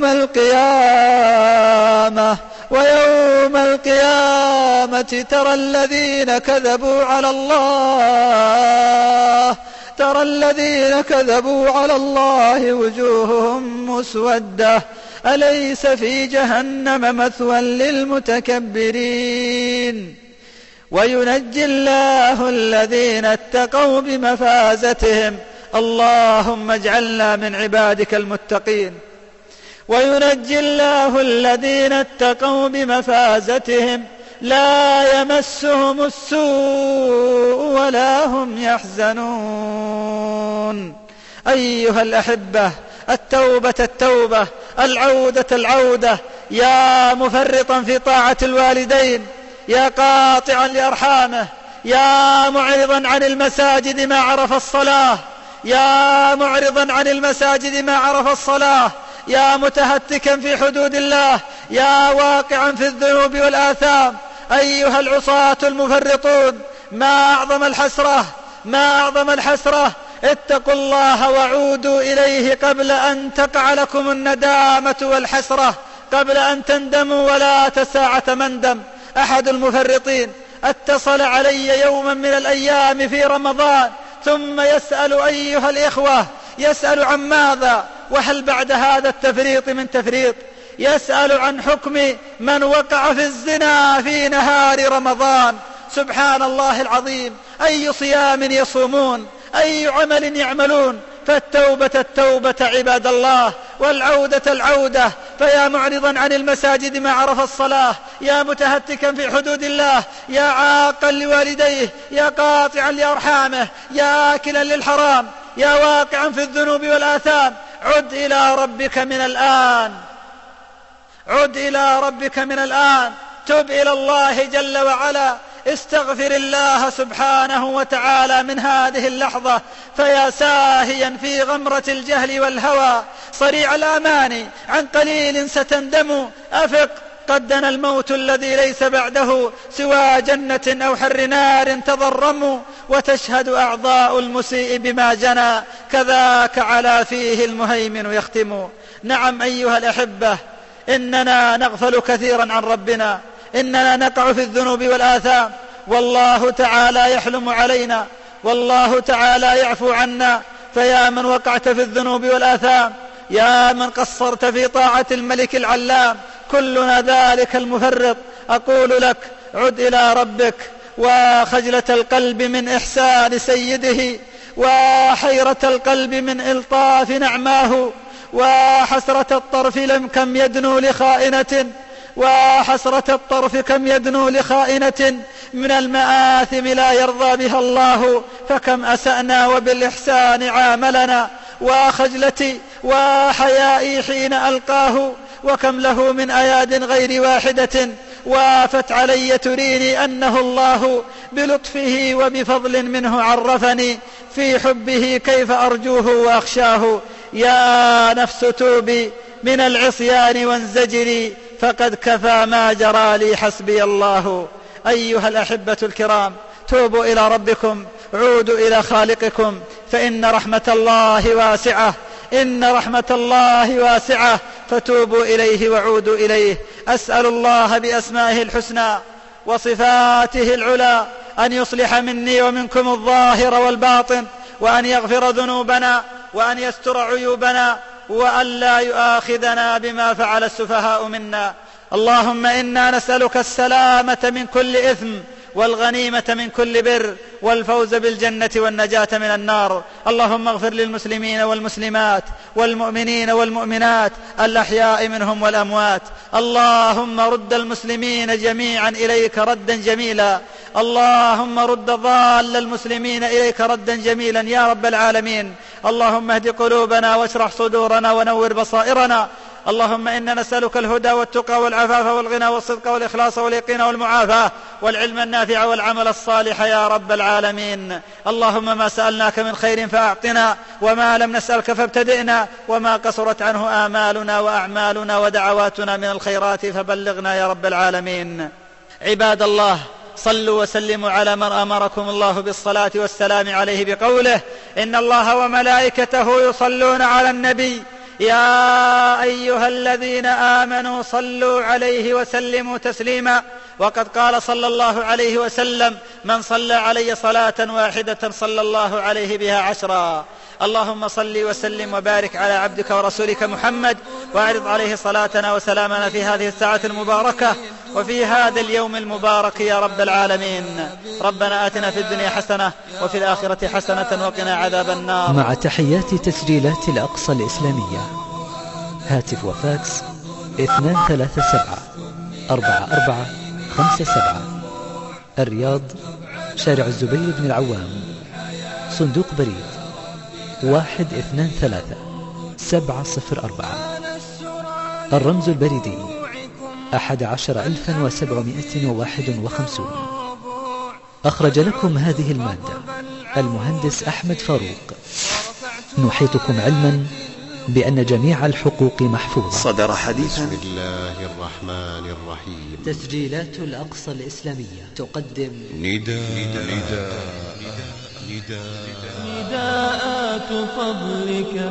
القيامة ويوم القيامة ترى الذين كذبوا على الله ترى الذين كذبوا على الله وجوههم مسودة أليس في جهنم مثوى للمتكبرين وينجي الله الذين اتقوا بمفازتهم اللهم اجعلنا من عبادك المتقين وينجي الله الذين اتقوا بمفازتهم لا يمسهم السوء ولا هم يحزنون. أيها الأحبة، التوبة التوبة، العودة العودة، يا مفرطا في طاعة الوالدين، يا قاطعا لأرحامه، يا معرضا عن المساجد ما عرف الصلاة، يا معرضا عن المساجد ما عرف الصلاة، يا متهتكا في حدود الله، يا واقعا في الذنوب والآثام، أيها العصاة المفرطون، ما أعظم الحسرة، ما أعظم الحسرة. اتقوا الله وعودوا إليه قبل أن تقع لكم الندامة والحسرة، قبل أن تندموا ولا تساعة مندم. أحد المفرطين اتصل علي يوما من الأيام في رمضان ثم يسأل أيها الإخوة، يسأل عن ماذا؟ وهل بعد هذا التفريط من تفريط؟ يسأل عن حكم من وقع في الزنا في نهار رمضان. سبحان الله العظيم، أي صيام يصومون، أي عمل يعملون. فالتوبة التوبة عباد الله، والعودة العودة. فيا معرضا عن المساجد ما عرف الصلاة، يا متهتكا في حدود الله، يا عاقا لوالديه، يا قاطعا لأرحامه، يا آكلا للحرام، يا واقعا في الذنوب والآثام، عد إلى ربك من الآن، عد إلى ربك من الآن، تب إلى الله جل وعلا، استغفر الله سبحانه وتعالى من هذه اللحظة. فيا ساهيا في غمرة الجهل والهوى صريع الأمان، عن قليل ستندم، أفق، قد دنا الموت الذي ليس بعده سوى جنة أو حر نار تضرم، وتشهد أعضاء المسيء بما جنى، كذاك على فيه المهيمن يختم. نعم أيها الأحبة، إننا نغفل كثيرا عن ربنا، إننا نقع في الذنوب والآثام، والله تعالى يحلم علينا، والله تعالى يعفو عنا. فيا من وقعت في الذنوب والآثام، يا من قصرت في طاعة الملك العلام، كلنا ذلك المفرط، أقول لك عد إلى ربك. وخجلة القلب من إحسان سيده، وحيرة القلب من إلطاف نعماه، وحسرة الطرف لم كم يدنو لخائنة، وحسرة الطرف كم يدنو لخائنة من المآثم لا يرضى بها الله، فكم أسأنا وبالإحسان عاملنا. وخجلتي وحيائي حين ألقاه، وكم له من أياد غير واحدة وافت علي تريني أنه الله بلطفه وبفضل منه عرفني في حبه كيف أرجوه وأخشاه. يا نفس توبي من العصيان وانزجري، فقد كفى ما جرى لي حسبي الله. أيها الأحبة الكرام، توبوا إلى ربكم، عودوا إلى خالقكم، فإن رحمة الله واسعة، إن رحمة الله واسعة، فتوبوا إليه وعودوا إليه. أسأل الله بأسمائه الحسنى وصفاته العلى أن يصلح مني ومنكم الظاهر والباطن، وأن يغفر ذنوبنا، وأن يستر عيوبنا، وأن لا يؤاخذنا بما فعل السفهاء منا. اللهم إنا نسألك السلامة من كل إثم، والغنيمة من كل بر، والفوز بالجنة والنجاة من النار. اللهم اغفر للمسلمين والمسلمات والمؤمنين والمؤمنات الأحياء منهم والأموات. اللهم رد المسلمين جميعا إليك ردا جميلا، اللهم رد ضال المسلمين إليك ردا جميلا يا رب العالمين. اللهم اهد قلوبنا واشرح صدورنا ونور بصائرنا. اللهم إنا نسألك الهدى والتقى والعفاف والغنى والصدق والإخلاص واليقين والمعافاة والعلم النافع والعمل الصالح يا رب العالمين. اللهم ما سألناك من خير فأعطنا، وما لم نسألك فابتدئنا، وما قصرت عنه آمالنا وأعمالنا ودعواتنا من الخيرات فبلغنا يا رب العالمين. عباد الله، صلوا وسلموا على من أمركم الله بالصلاة والسلام عليه بقوله: إن الله وملائكته يصلون على النبي يا أيها الذين آمنوا صلوا عليه وسلموا تسليما. وقد قال صلى الله عليه وسلم: من صلى علي صلاة واحدة صلى الله عليه بها عشرا. اللهم صل وسلم وبارك على عبدك ورسولك محمد، واعرض عليه صلاتنا وسلامنا في هذه الساعة المباركة وفي هذا اليوم المبارك يا رب العالمين. ربنا آتنا في الدنيا حسنة وفي الآخرة حسنة وقنا عذاب النار. مع تحيات تسجيلات الأقصى الإسلامية. هاتف وفاكس اثنان ثلاثة سبعة أربعة أربعة خمسة سبعة. الرياض، شارع الزبير بن العوام، صندوق بريد واحد اثنان ثلاثة سبعة صفر أربعة. الرمز البريدي أحد عشر ألفا وسبعمائة وواحد وخمسون. أخرج لكم هذه المادة المهندس أحمد فاروق. نحيطكم علما بأن جميع الحقوق محفوظة. صدر حديثا. بسم الله الرحمن الرحيم. تسجيلات الأقصى الإسلامية تقدم نداء نداء نداء نداءات فضلك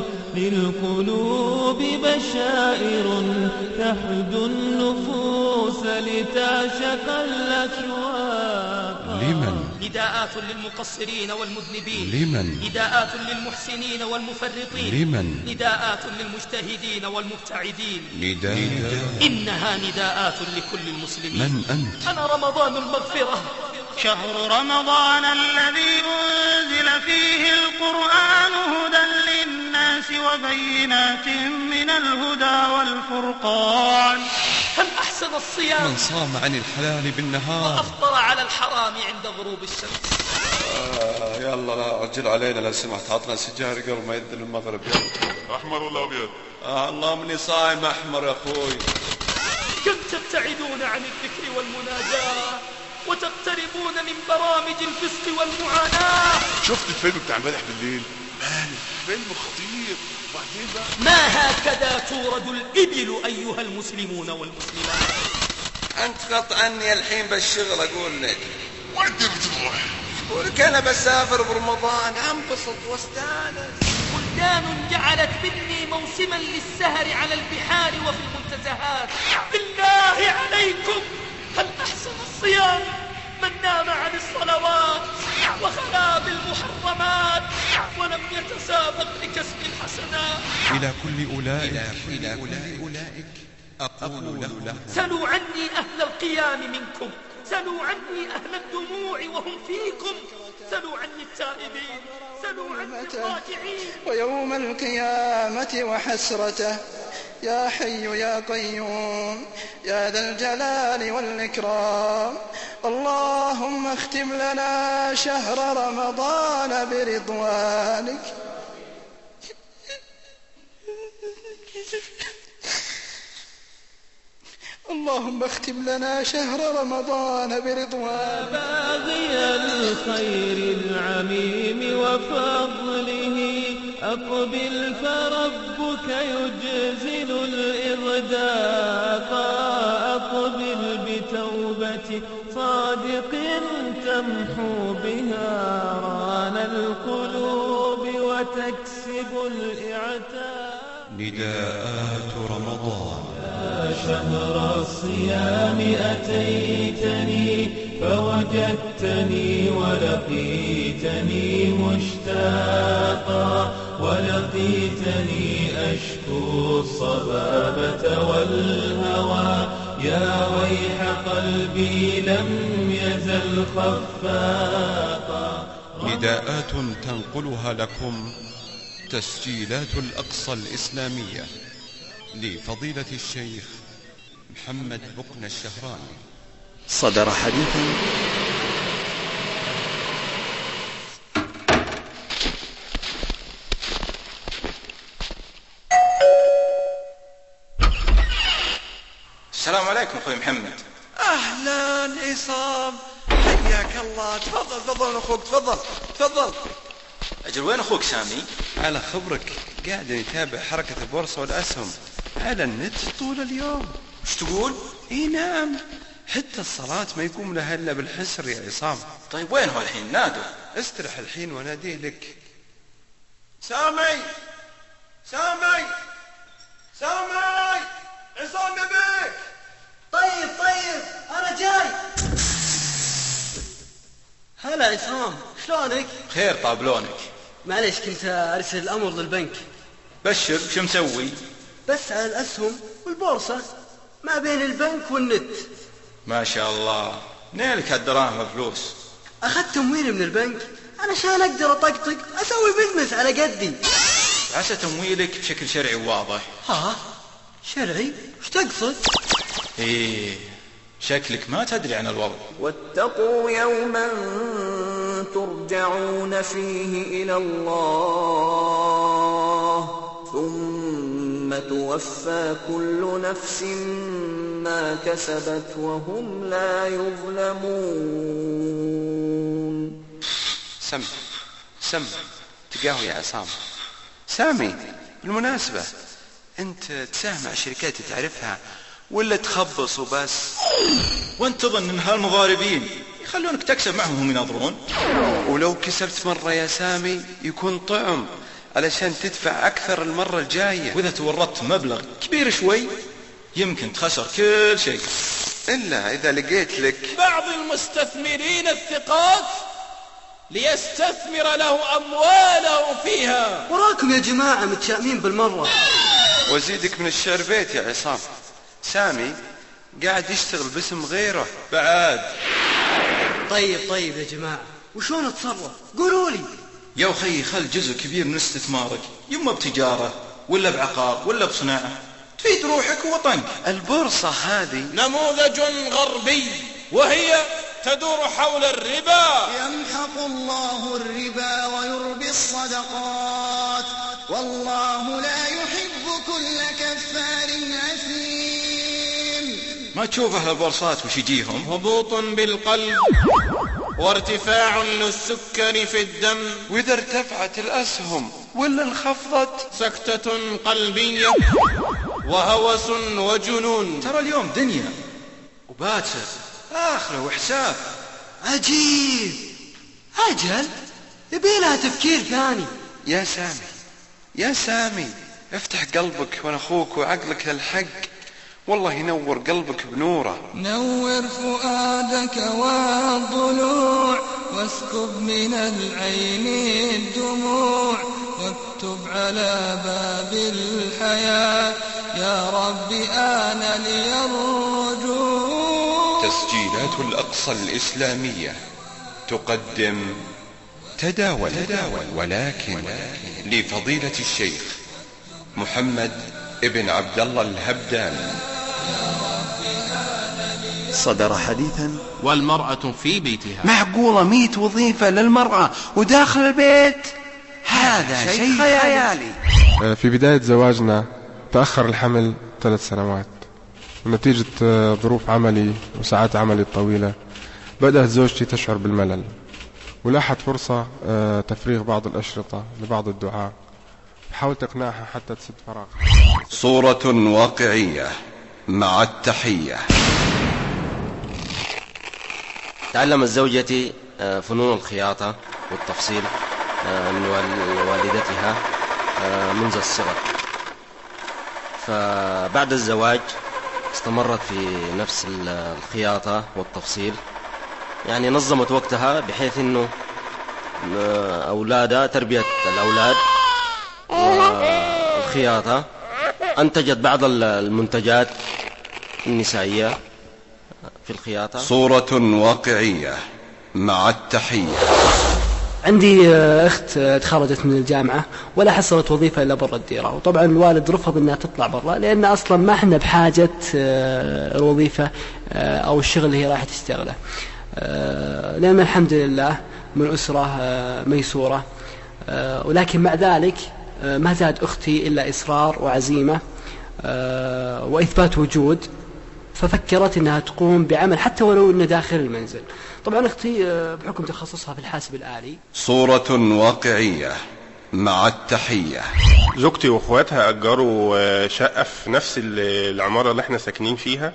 للقلوب بشائر تحدو النفوس لتعشق الأشواق. لمن؟ نداءات للمقصرين والمذنبين. لمن؟ نداءات للمحسنين والمفرطين. لمن؟ نداءات للمجتهدين والمبتعدين. نداء. إنها نداءات لكل المسلمين. من أنت؟ أنا رمضان المغفرة. شهر رمضان الذي أنزل فيه القرآن هدى للناس وبينات من الهدى والفرقان. هل أحسن الصيام من صام عن الحلال بالنهار وأفطر على الحرام عند غروب الشمس. آه يلا لا أجل علينا لو سمحت، عطنا سجاري قبل ما يذل المغرب. يلا أحمر ولا أبيض؟ آه الله مني صايم أحمر يا أخوي. كم تبتعدون عن الذكر والمناجاة وتقتربون من برامج الفسق والمعاناة. شفت الفيلم بتاع امبارح بالليل؟ مالك فيلم خطير. وبعدين بقى ما هكذا تورد الإبل أيها المسلمون والمسلمات. أنت قط عني الحين بالشغل أقول لك. وأنت بتروح؟ ولك أنا بسافر برمضان أنبسط واستانس. بلدان جعلت مني موسما للسهر على البحار وفي المنتزهات. بالله عليكم، هل أحسن الصيام من نام عن الصلوات وخلا بالمحرمات ولم يتسابق لكسب الحسنات؟ إلى كل أولئك إلى كل أولئك أقول له سلوا عني أهل القيام منكم، سلوا عني أهل الدموع وهم فيكم، سلوا عني التائبين، سلوا عني الراجعين. ويوم القيامة وحسرته يا حي يا قيوم يا ذا الجلال والإكرام. اللهم اختم لنا شهر رمضان برضوانك. اللهم اختم لنا شهر رمضان برضوانك. باغي الخير العميم وفضله أقبل فربك يجزل الإغداق. أقبل بتوبة صادق تمحو بها ران القلوب وتكسب الإعتاب. نداءات رمضان. يا شهر الصيام أتيتني فوجدتني ولقيتني مشتاقا، ولقيتني أشكو الصبابة والهوى. يا ويح قلبي لم يزل خفاقا. نداءات تنقلها لكم تسجيلات الأقصى الإسلامية لفضيلة الشيخ محمد بقن الشهراني. صدر حديثا. السلام عليكم اخوي محمد. اهلا عصام، حياك الله. تفضل تفضل اخوك، تفضل تفضل. اجل وين اخوك سامي؟ على خبرك قاعد يتابع حركة البورصة والاسهم على النت طول اليوم. وش تقول؟ اي نعم، حتى الصلاة ما يقوم لها الا بالحسر يا عصام. طيب وين هو الحين؟ نادوا. استرح الحين وناديه لك. سامي سامي سامي، عصام يبيك. طيب طيب طيب أنا جاي. هلا عصام، شلونك؟ خير طابلونك. معليش كنت أرسل الأمر للبنك. بشر، شو مسوي؟ بس على الأسهم والبورصة ما بين البنك والنت. ما شاء الله، نيلك هالدراهم فلوس. أخذت تمويل من البنك علشان أقدر أطقطق أسوي بزنس على قدي. عسى تمويلك بشكل شرعي وواضح. ها؟ شرعي؟ وش تقصد؟ إيه، شكلك ما تدري عن الوضع. واتقوا يوما ترجعون فيه إلى الله ثم توفى كل نفس ما كسبت وهم لا يظلمون. سم سم تقاوي يا عصام. سامي، بالمناسبة أنت تساهم مع شركات تعرفها ولا تخبص وبس؟ وانت تظن ان هالمضاربين يخلونك تكسب معهم وهم يناظرون؟ ولو كسبت مرة يا سامي يكون طعم علشان تدفع أكثر المرة الجاية. وإذا تورطت مبلغ كبير شوي يمكن تخسر كل شيء. إلا إذا لقيت لك بعض المستثمرين الثقات ليستثمر له أمواله فيها. وراكم يا جماعة متشائمين بالمرة. وزيدك من الشعر بيت يا عصام. سامي قاعد يشتغل باسم غيره بعد. طيب طيب يا جماعة، وشون اتصرف؟ قولوا لي. يا أخي خل جزء كبير من استثمارك يما بتجارة ولا بعقار ولا بصناعة تفيد روحك ووطنك. البورصة هذه نموذج غربي وهي تدور حول الربا. يمحق الله الربا ويربي الصدقات والله لا يحب كل كفار أثيم. ما تشوف أهل البورصات وش يجيهم؟ هبوط بالقلب وارتفاع للسكر في الدم. وإذا ارتفعت الأسهم ولا انخفضت سكتة قلبية وهوس وجنون. ترى اليوم دنيا وباكر آخره وحساب. عجيب. أجل يبيلها تفكير ثاني. يا سامي يا سامي افتح قلبك وانا اخوك وعقلك للحق، والله ينور قلبك بنوره. نور فؤادك والضلوع واسكب من العين الدموع واكتب على باب الحياة يا رب آن لي الرجوع. تسجيلات الأقصى الإسلامية تقدم تداول, تداول ولكن لفضيلة الشيخ محمد ابن عبد الله الهبدان. صدر حديثا والمرأة في بيتها. معقولة ميت وظيفة للمرأة وداخل البيت؟ هذا شيء خيالي. في بداية زواجنا تأخر الحمل ثلاث سنوات ونتيجة ظروف عملي وساعات عملي الطويلة بدأت زوجتي تشعر بالملل ولاحت فرصة تفريغ بعض الأشرطة لبعض الدعاء. حاولت إقناعها حتى تسد فراغ. صورة واقعية مع التحية. تعلمت زوجتي فنون الخياطة والتفصيل من والدتها منذ الصغر، فبعد الزواج استمرت في نفس الخياطة والتفصيل، يعني نظمت وقتها بحيث انه اولادها تربية الاولاد والخياطة. انتجت بعض المنتجات النسائية في الخياطة. صورة واقعية مع التحية. عندي اخت تخرجت من الجامعة ولا حصلت وظيفة الا برا الديرة، وطبعا الوالد رفض انها تطلع برا لان اصلا ما احنا بحاجة الوظيفة او الشغل اللي هي راح تشتغله، لان الحمد لله من اسرة ميسورة. ولكن مع ذلك ما زاد اختي الا اصرار وعزيمة واثبات وجود، ففكرت انها تقوم بعمل حتى ولو انه داخل المنزل. طبعا اختي بحكم تخصصها في الحاسب الآلي. صورة واقعية مع التحية. زوجتي واخواتها اجروا شقة في نفس العمارة اللي احنا ساكنين فيها،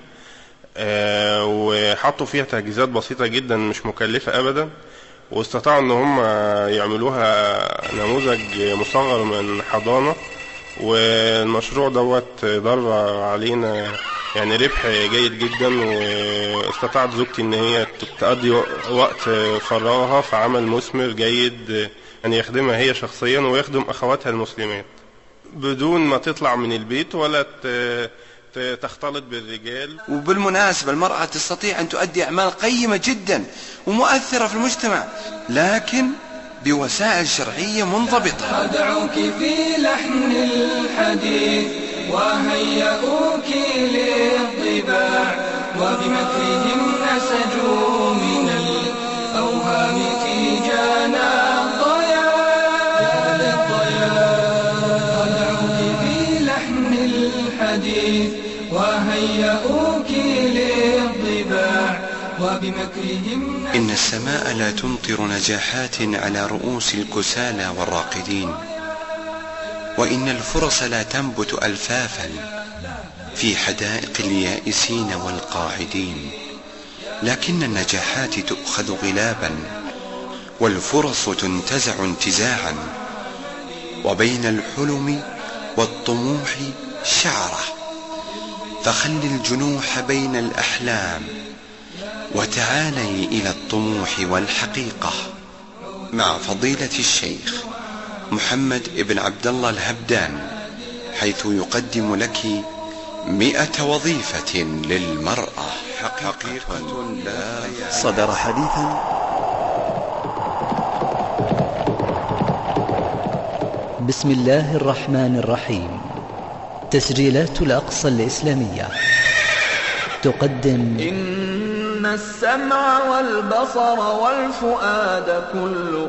وحطوا فيها تجهيزات بسيطة جدا مش مكلفة ابدا، واستطاعوا ان هم يعملوها نموذج مصغر من حضانة. والمشروع دوت دار علينا يعني ربح جيد جدا. واستطاعت زوجتي ان هي تقضي وقت فراغها في عمل مثمر جيد ان يخدمها هي شخصيا ويخدم اخواتها المسلمات بدون ما تطلع من البيت ولا تختلط بالرجال. وبالمناسبة المرأة تستطيع ان تؤدي اعمال قيمة جدا ومؤثرة في المجتمع، لكن بوسائل شرعية منضبطة. أدعوك في لحن الحديث وهيئوك للطباع، وبمكرهم نسجوا من الأوهام تيجانا الضياع للضياع. أدعوك في لحن الحديث وهيئوك للطباع، وبمكرهم. إن السماء لا تمطر نجاحات على رؤوس الكسالى والراقدين، وإن الفرص لا تنبت ألفافا في حدائق اليائسين والقاعدين، لكن النجاحات تؤخذ غلابا والفرص تنتزع انتزاعا، وبين الحلم والطموح شعرة، فخل الجنوح بين الأحلام وتعالي إلى الطموح والحقيقة. مع فضيلة الشيخ محمد ابن عبد الله الهبدان، حيث يقدم لك مئة وظيفة للمرأة. حقيقة لا صدر حديثا. بسم الله الرحمن الرحيم. تسجيلات الأقصى الإسلامية تقدم إن السمع والبصر والفؤاد كل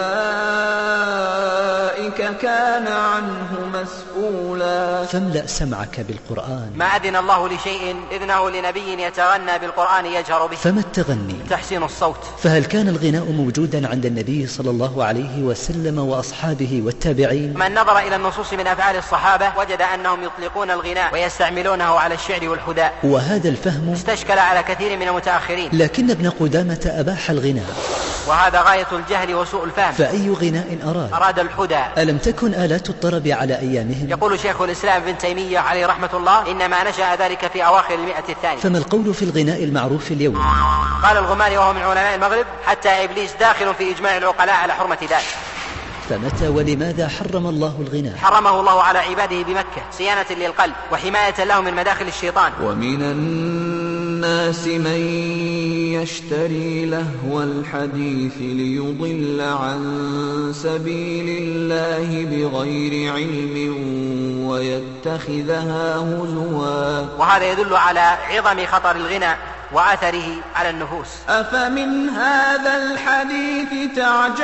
أولئك كان عنه مسؤولا. فاملأ سمعك بالقرآن. ما أذن الله لشيء إذنه لنبي يتغنى بالقرآن يجهر به. فما التغني؟ تحسين الصوت. فهل كان الغناء موجودا عند النبي صلى الله عليه وسلم وأصحابه والتابعين؟ من نظر إلى النصوص من أفعال الصحابة وجد أنهم يطلقون الغناء ويستعملونه على الشعر والحداء، وهذا الفهم استشكل على كثير من المتأخرين. لكن ابن قدامة أباح الغناء، وهذا غاية الجهل وسوء الفهم. فأي غناء أراد؟ أراد الحدى. ألم تكن آلات الطرب على أيامهم؟ يقول شيخ الإسلام ابن تيمية عليه رحمة الله إنما نشأ ذلك في أواخر المئة الثانية. فما القول في الغناء المعروف اليوم؟ قال الغماري وهو من علماء المغرب حتى إبليس داخل في إجماع العقلاء على حرمة ذلك. فمتى ولماذا حرم الله الغناء؟ حرمه الله على عباده بمكة صيانة للقلب وحماية له من مداخل الشيطان. ومن الناس من يشتري لهو الحديث ليضل عن سبيل الله بغير علم ويتخذها هزوا. وهذا يدل على عظم خطر الغناء وأثره على النفوس. أفمن هذا الحديث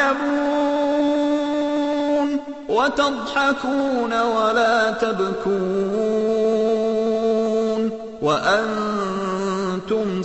تعجبون وتضحكون ولا تبكون وأنتم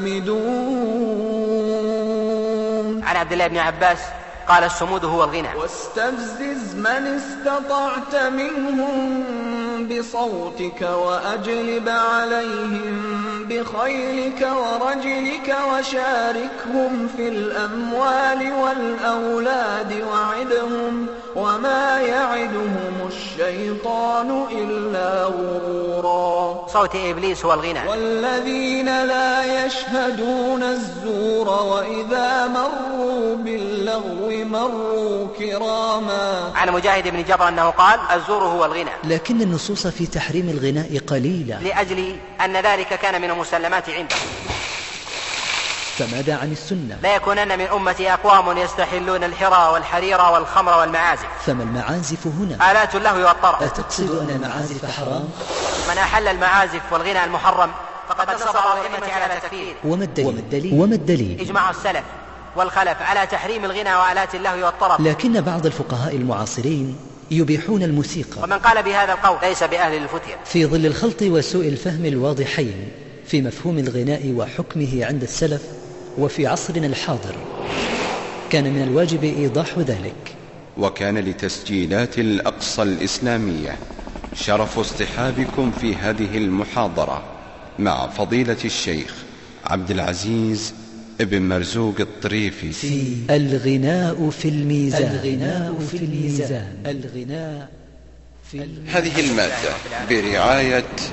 سامدون. عن عبد الله بن عباس قال الصمود هو الغنى. واستفزز من استطعت منهم بصوتك وأجلب عليهم بخيلك ورجلك وشاركهم في الأموال والأولاد وعدهم وما يعدهم الشيطان إلا غرورا. صوت إبليس هو الغنى. والذين لا يشهدون الزور وإذا مروا باللغو مروا كراما. عن مجاهد بن جبر أنه قال الزور هو الغنى. لكن النصوص في تحريم الغناء قليلة لأجل أن ذلك كان من المسلمات عنده. فماذا عن السنة؟ لا يكونن من أمتي أقوام يستحلون الحرى والحرير والخمر والمعازف. فما المعازف هنا؟ آلات اللهو والطرب. أتقصد أن المعازف حرام؟ من أحل المعازف والغناء المحرم فقد نصب الأئمة على تكفيره. وما الدليل؟ وما الدليل؟ إجماع السلف والخلف على تحريم الغناء وآلات اللهو والطرب. لكن بعض الفقهاء المعاصرين يبيحون الموسيقى، ومن قال بهذا القول ليس بأهل الفتية. في ظل الخلط وسوء الفهم الواضحين في مفهوم الغناء وحكمه عند السلف وفي عصرنا الحاضر كان من الواجب إيضاح ذلك. وكان لتسجيلات الأقصى الإسلامية شرف اصطحابكم في هذه المحاضرة مع فضيلة الشيخ عبد العزيز ابن مرزوق الطريفي في الغناء في الميزان. الغناء في الميزان. الغناء في الميزان. هذه المادة برعاية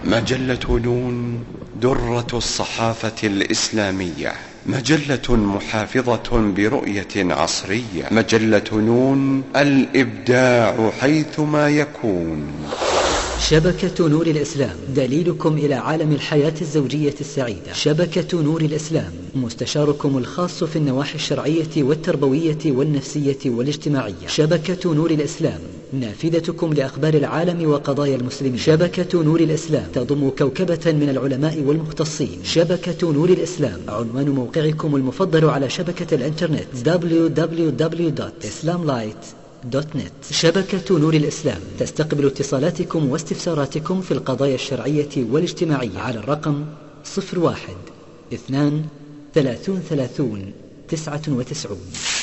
مجلة نون درة الصحافة الإسلامية، مجلة محافظة برؤية عصرية. مجلة نون الإبداع حيثما يكون. شبكة نور الإسلام دليلكم إلى عالم الحياة الزوجية السعيدة. شبكة نور الإسلام مستشاركم الخاص في النواحي الشرعية والتربوية والنفسية والاجتماعية. شبكة نور الإسلام نافذتكم لأخبار العالم وقضايا المسلمين. شبكة نور الإسلام تضم كوكبة من العلماء والمختصين. شبكة نور الإسلام عنوان موقعكم المفضل على شبكة الإنترنت دبليو دبليو دبليو دوت إسلام لايت دوت نت. شبكة نور الإسلام تستقبل اتصالاتكم واستفساراتكم في القضايا الشرعية والاجتماعية على الرقم صفر واحد اثنان ثلاثون ثلاثون تسعة وتسعون.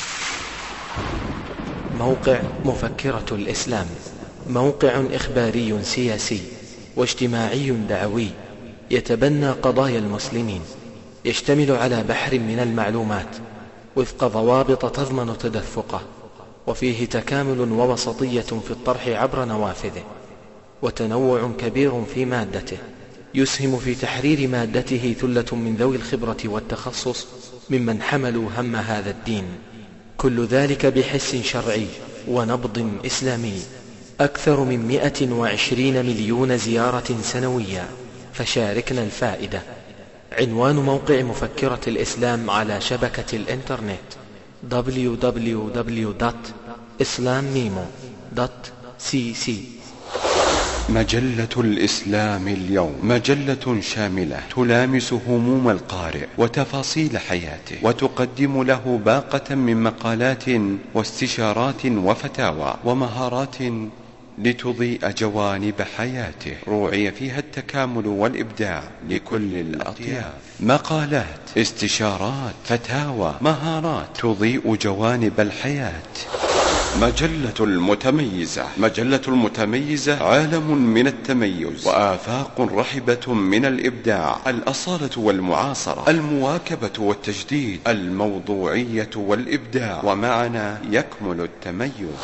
موقع مفكرة الإسلام موقع إخباري سياسي واجتماعي دعوي يتبنى قضايا المسلمين، يشتمل على بحر من المعلومات وفق ضوابط تضمن تدفقه، وفيه تكامل ووسطية في الطرح عبر نوافذه، وتنوع كبير في مادته، يسهم في تحرير مادته ثلة من ذوي الخبرة والتخصص ممن حملوا هم هذا الدين، كل ذلك بحس شرعي ونبض إسلامي. أكثر من مئة وعشرين مليون زيارة سنوية، فشاركنا الفائدة. عنوان موقع مفكرة الإسلام على شبكة الإنترنت دبليو دبليو دبليو دوت إسلام ميمو دوت سي سي. مجلة الإسلام اليوم مجلة شاملة تلامس هموم القارئ وتفاصيل حياته، وتقدم له باقة من مقالات واستشارات وفتاوى ومهارات لتضيء جوانب حياته. روعي فيها التكامل والإبداع لكل الأطياف. مقالات، استشارات، فتاوى، مهارات تضيء جوانب الحياة. مجلة المتميزة. مجلة المتميزة عالم من التميز وآفاق رحبة من الإبداع، الأصالة والمعاصرة، المواكبة والتجديد، الموضوعية والإبداع، ومعنا يكمل التميز.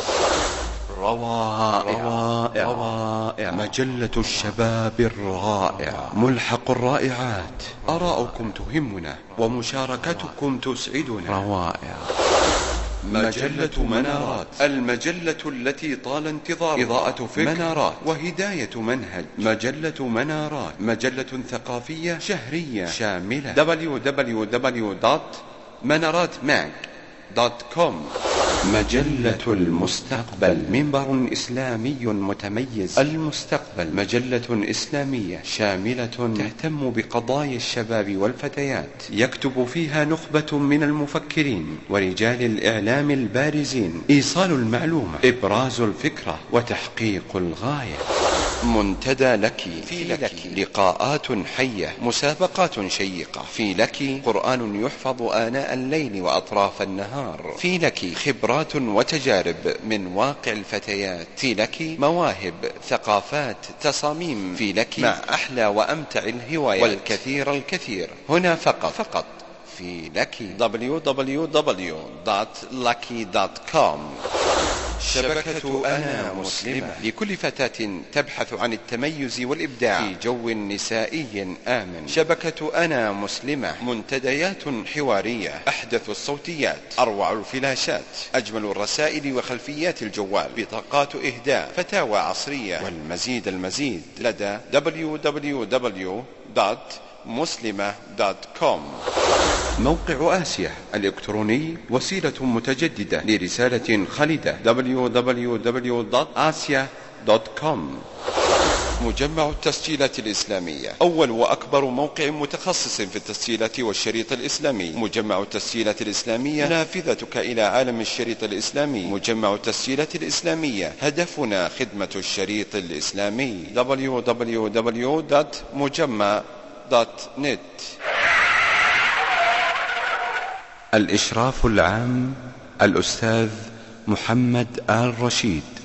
روائع روائع روائع. مجلة الشباب الرائع، ملحق الرائعات. آراؤكم تهمنا ومشاركتكم تسعدنا. روائع. مجلة منارات، المجلة التي طال انتظارها. إضاءة فكر، منارات، وهداية منهج. مجلة منارات مجلة ثقافية شهرية شاملة. دبليو دبليو دبليو دوت منارات ماج دوت كوم. مجلة المستقبل، منبر إسلامي متميز. المستقبل مجلة إسلامية شاملة تهتم بقضايا الشباب والفتيات، يكتب فيها نخبة من المفكرين ورجال الإعلام البارزين. إيصال المعلومة، إبراز الفكرة، وتحقيق الغاية. منتدى لك، في لك لقاءات حية، مسابقات شيقة. في لك قرآن يحفظ آناء الليل وأطراف النهار. في لك خبرات وتجارب من واقع الفتيات. في لك مواهب، ثقافات، تصاميم. في لك مع أحلى وأمتع الهوايات والكثير الكثير. هنا فقط فقط في لك. دبليو دبليو دبليو دوت لكي دوت كوم. شبكة أنا مسلمة، لكل فتاة تبحث عن التميز والإبداع في جو نسائي آمن. شبكة أنا مسلمة، منتديات حوارية، أحدث الصوتيات، أروع الفلاشات، أجمل الرسائل وخلفيات الجوال، بطاقات إهداء، فتاوى عصرية، والمزيد المزيد لدى دبليو دبليو دبليو دوت مسلمة دوت كوم. موقع آسيا الإلكتروني، وسيلة متجددة لرسالة خالدة. دبليو دبليو دبليو دوت آسيا دوت كوم. مجمع التسجيلات الإسلامية، أول وأكبر موقع متخصص في التسجيلات والشريط الإسلامي. مجمع التسجيلات الإسلامية نافذتك إلى عالم الشريط الإسلامي. مجمع التسجيلات الإسلامية، هدفنا خدمة الشريط الإسلامي. دبليو دبليو دبليو دوت مجمع دوت نت. الإشراف العام الأستاذ محمد آل رشيد.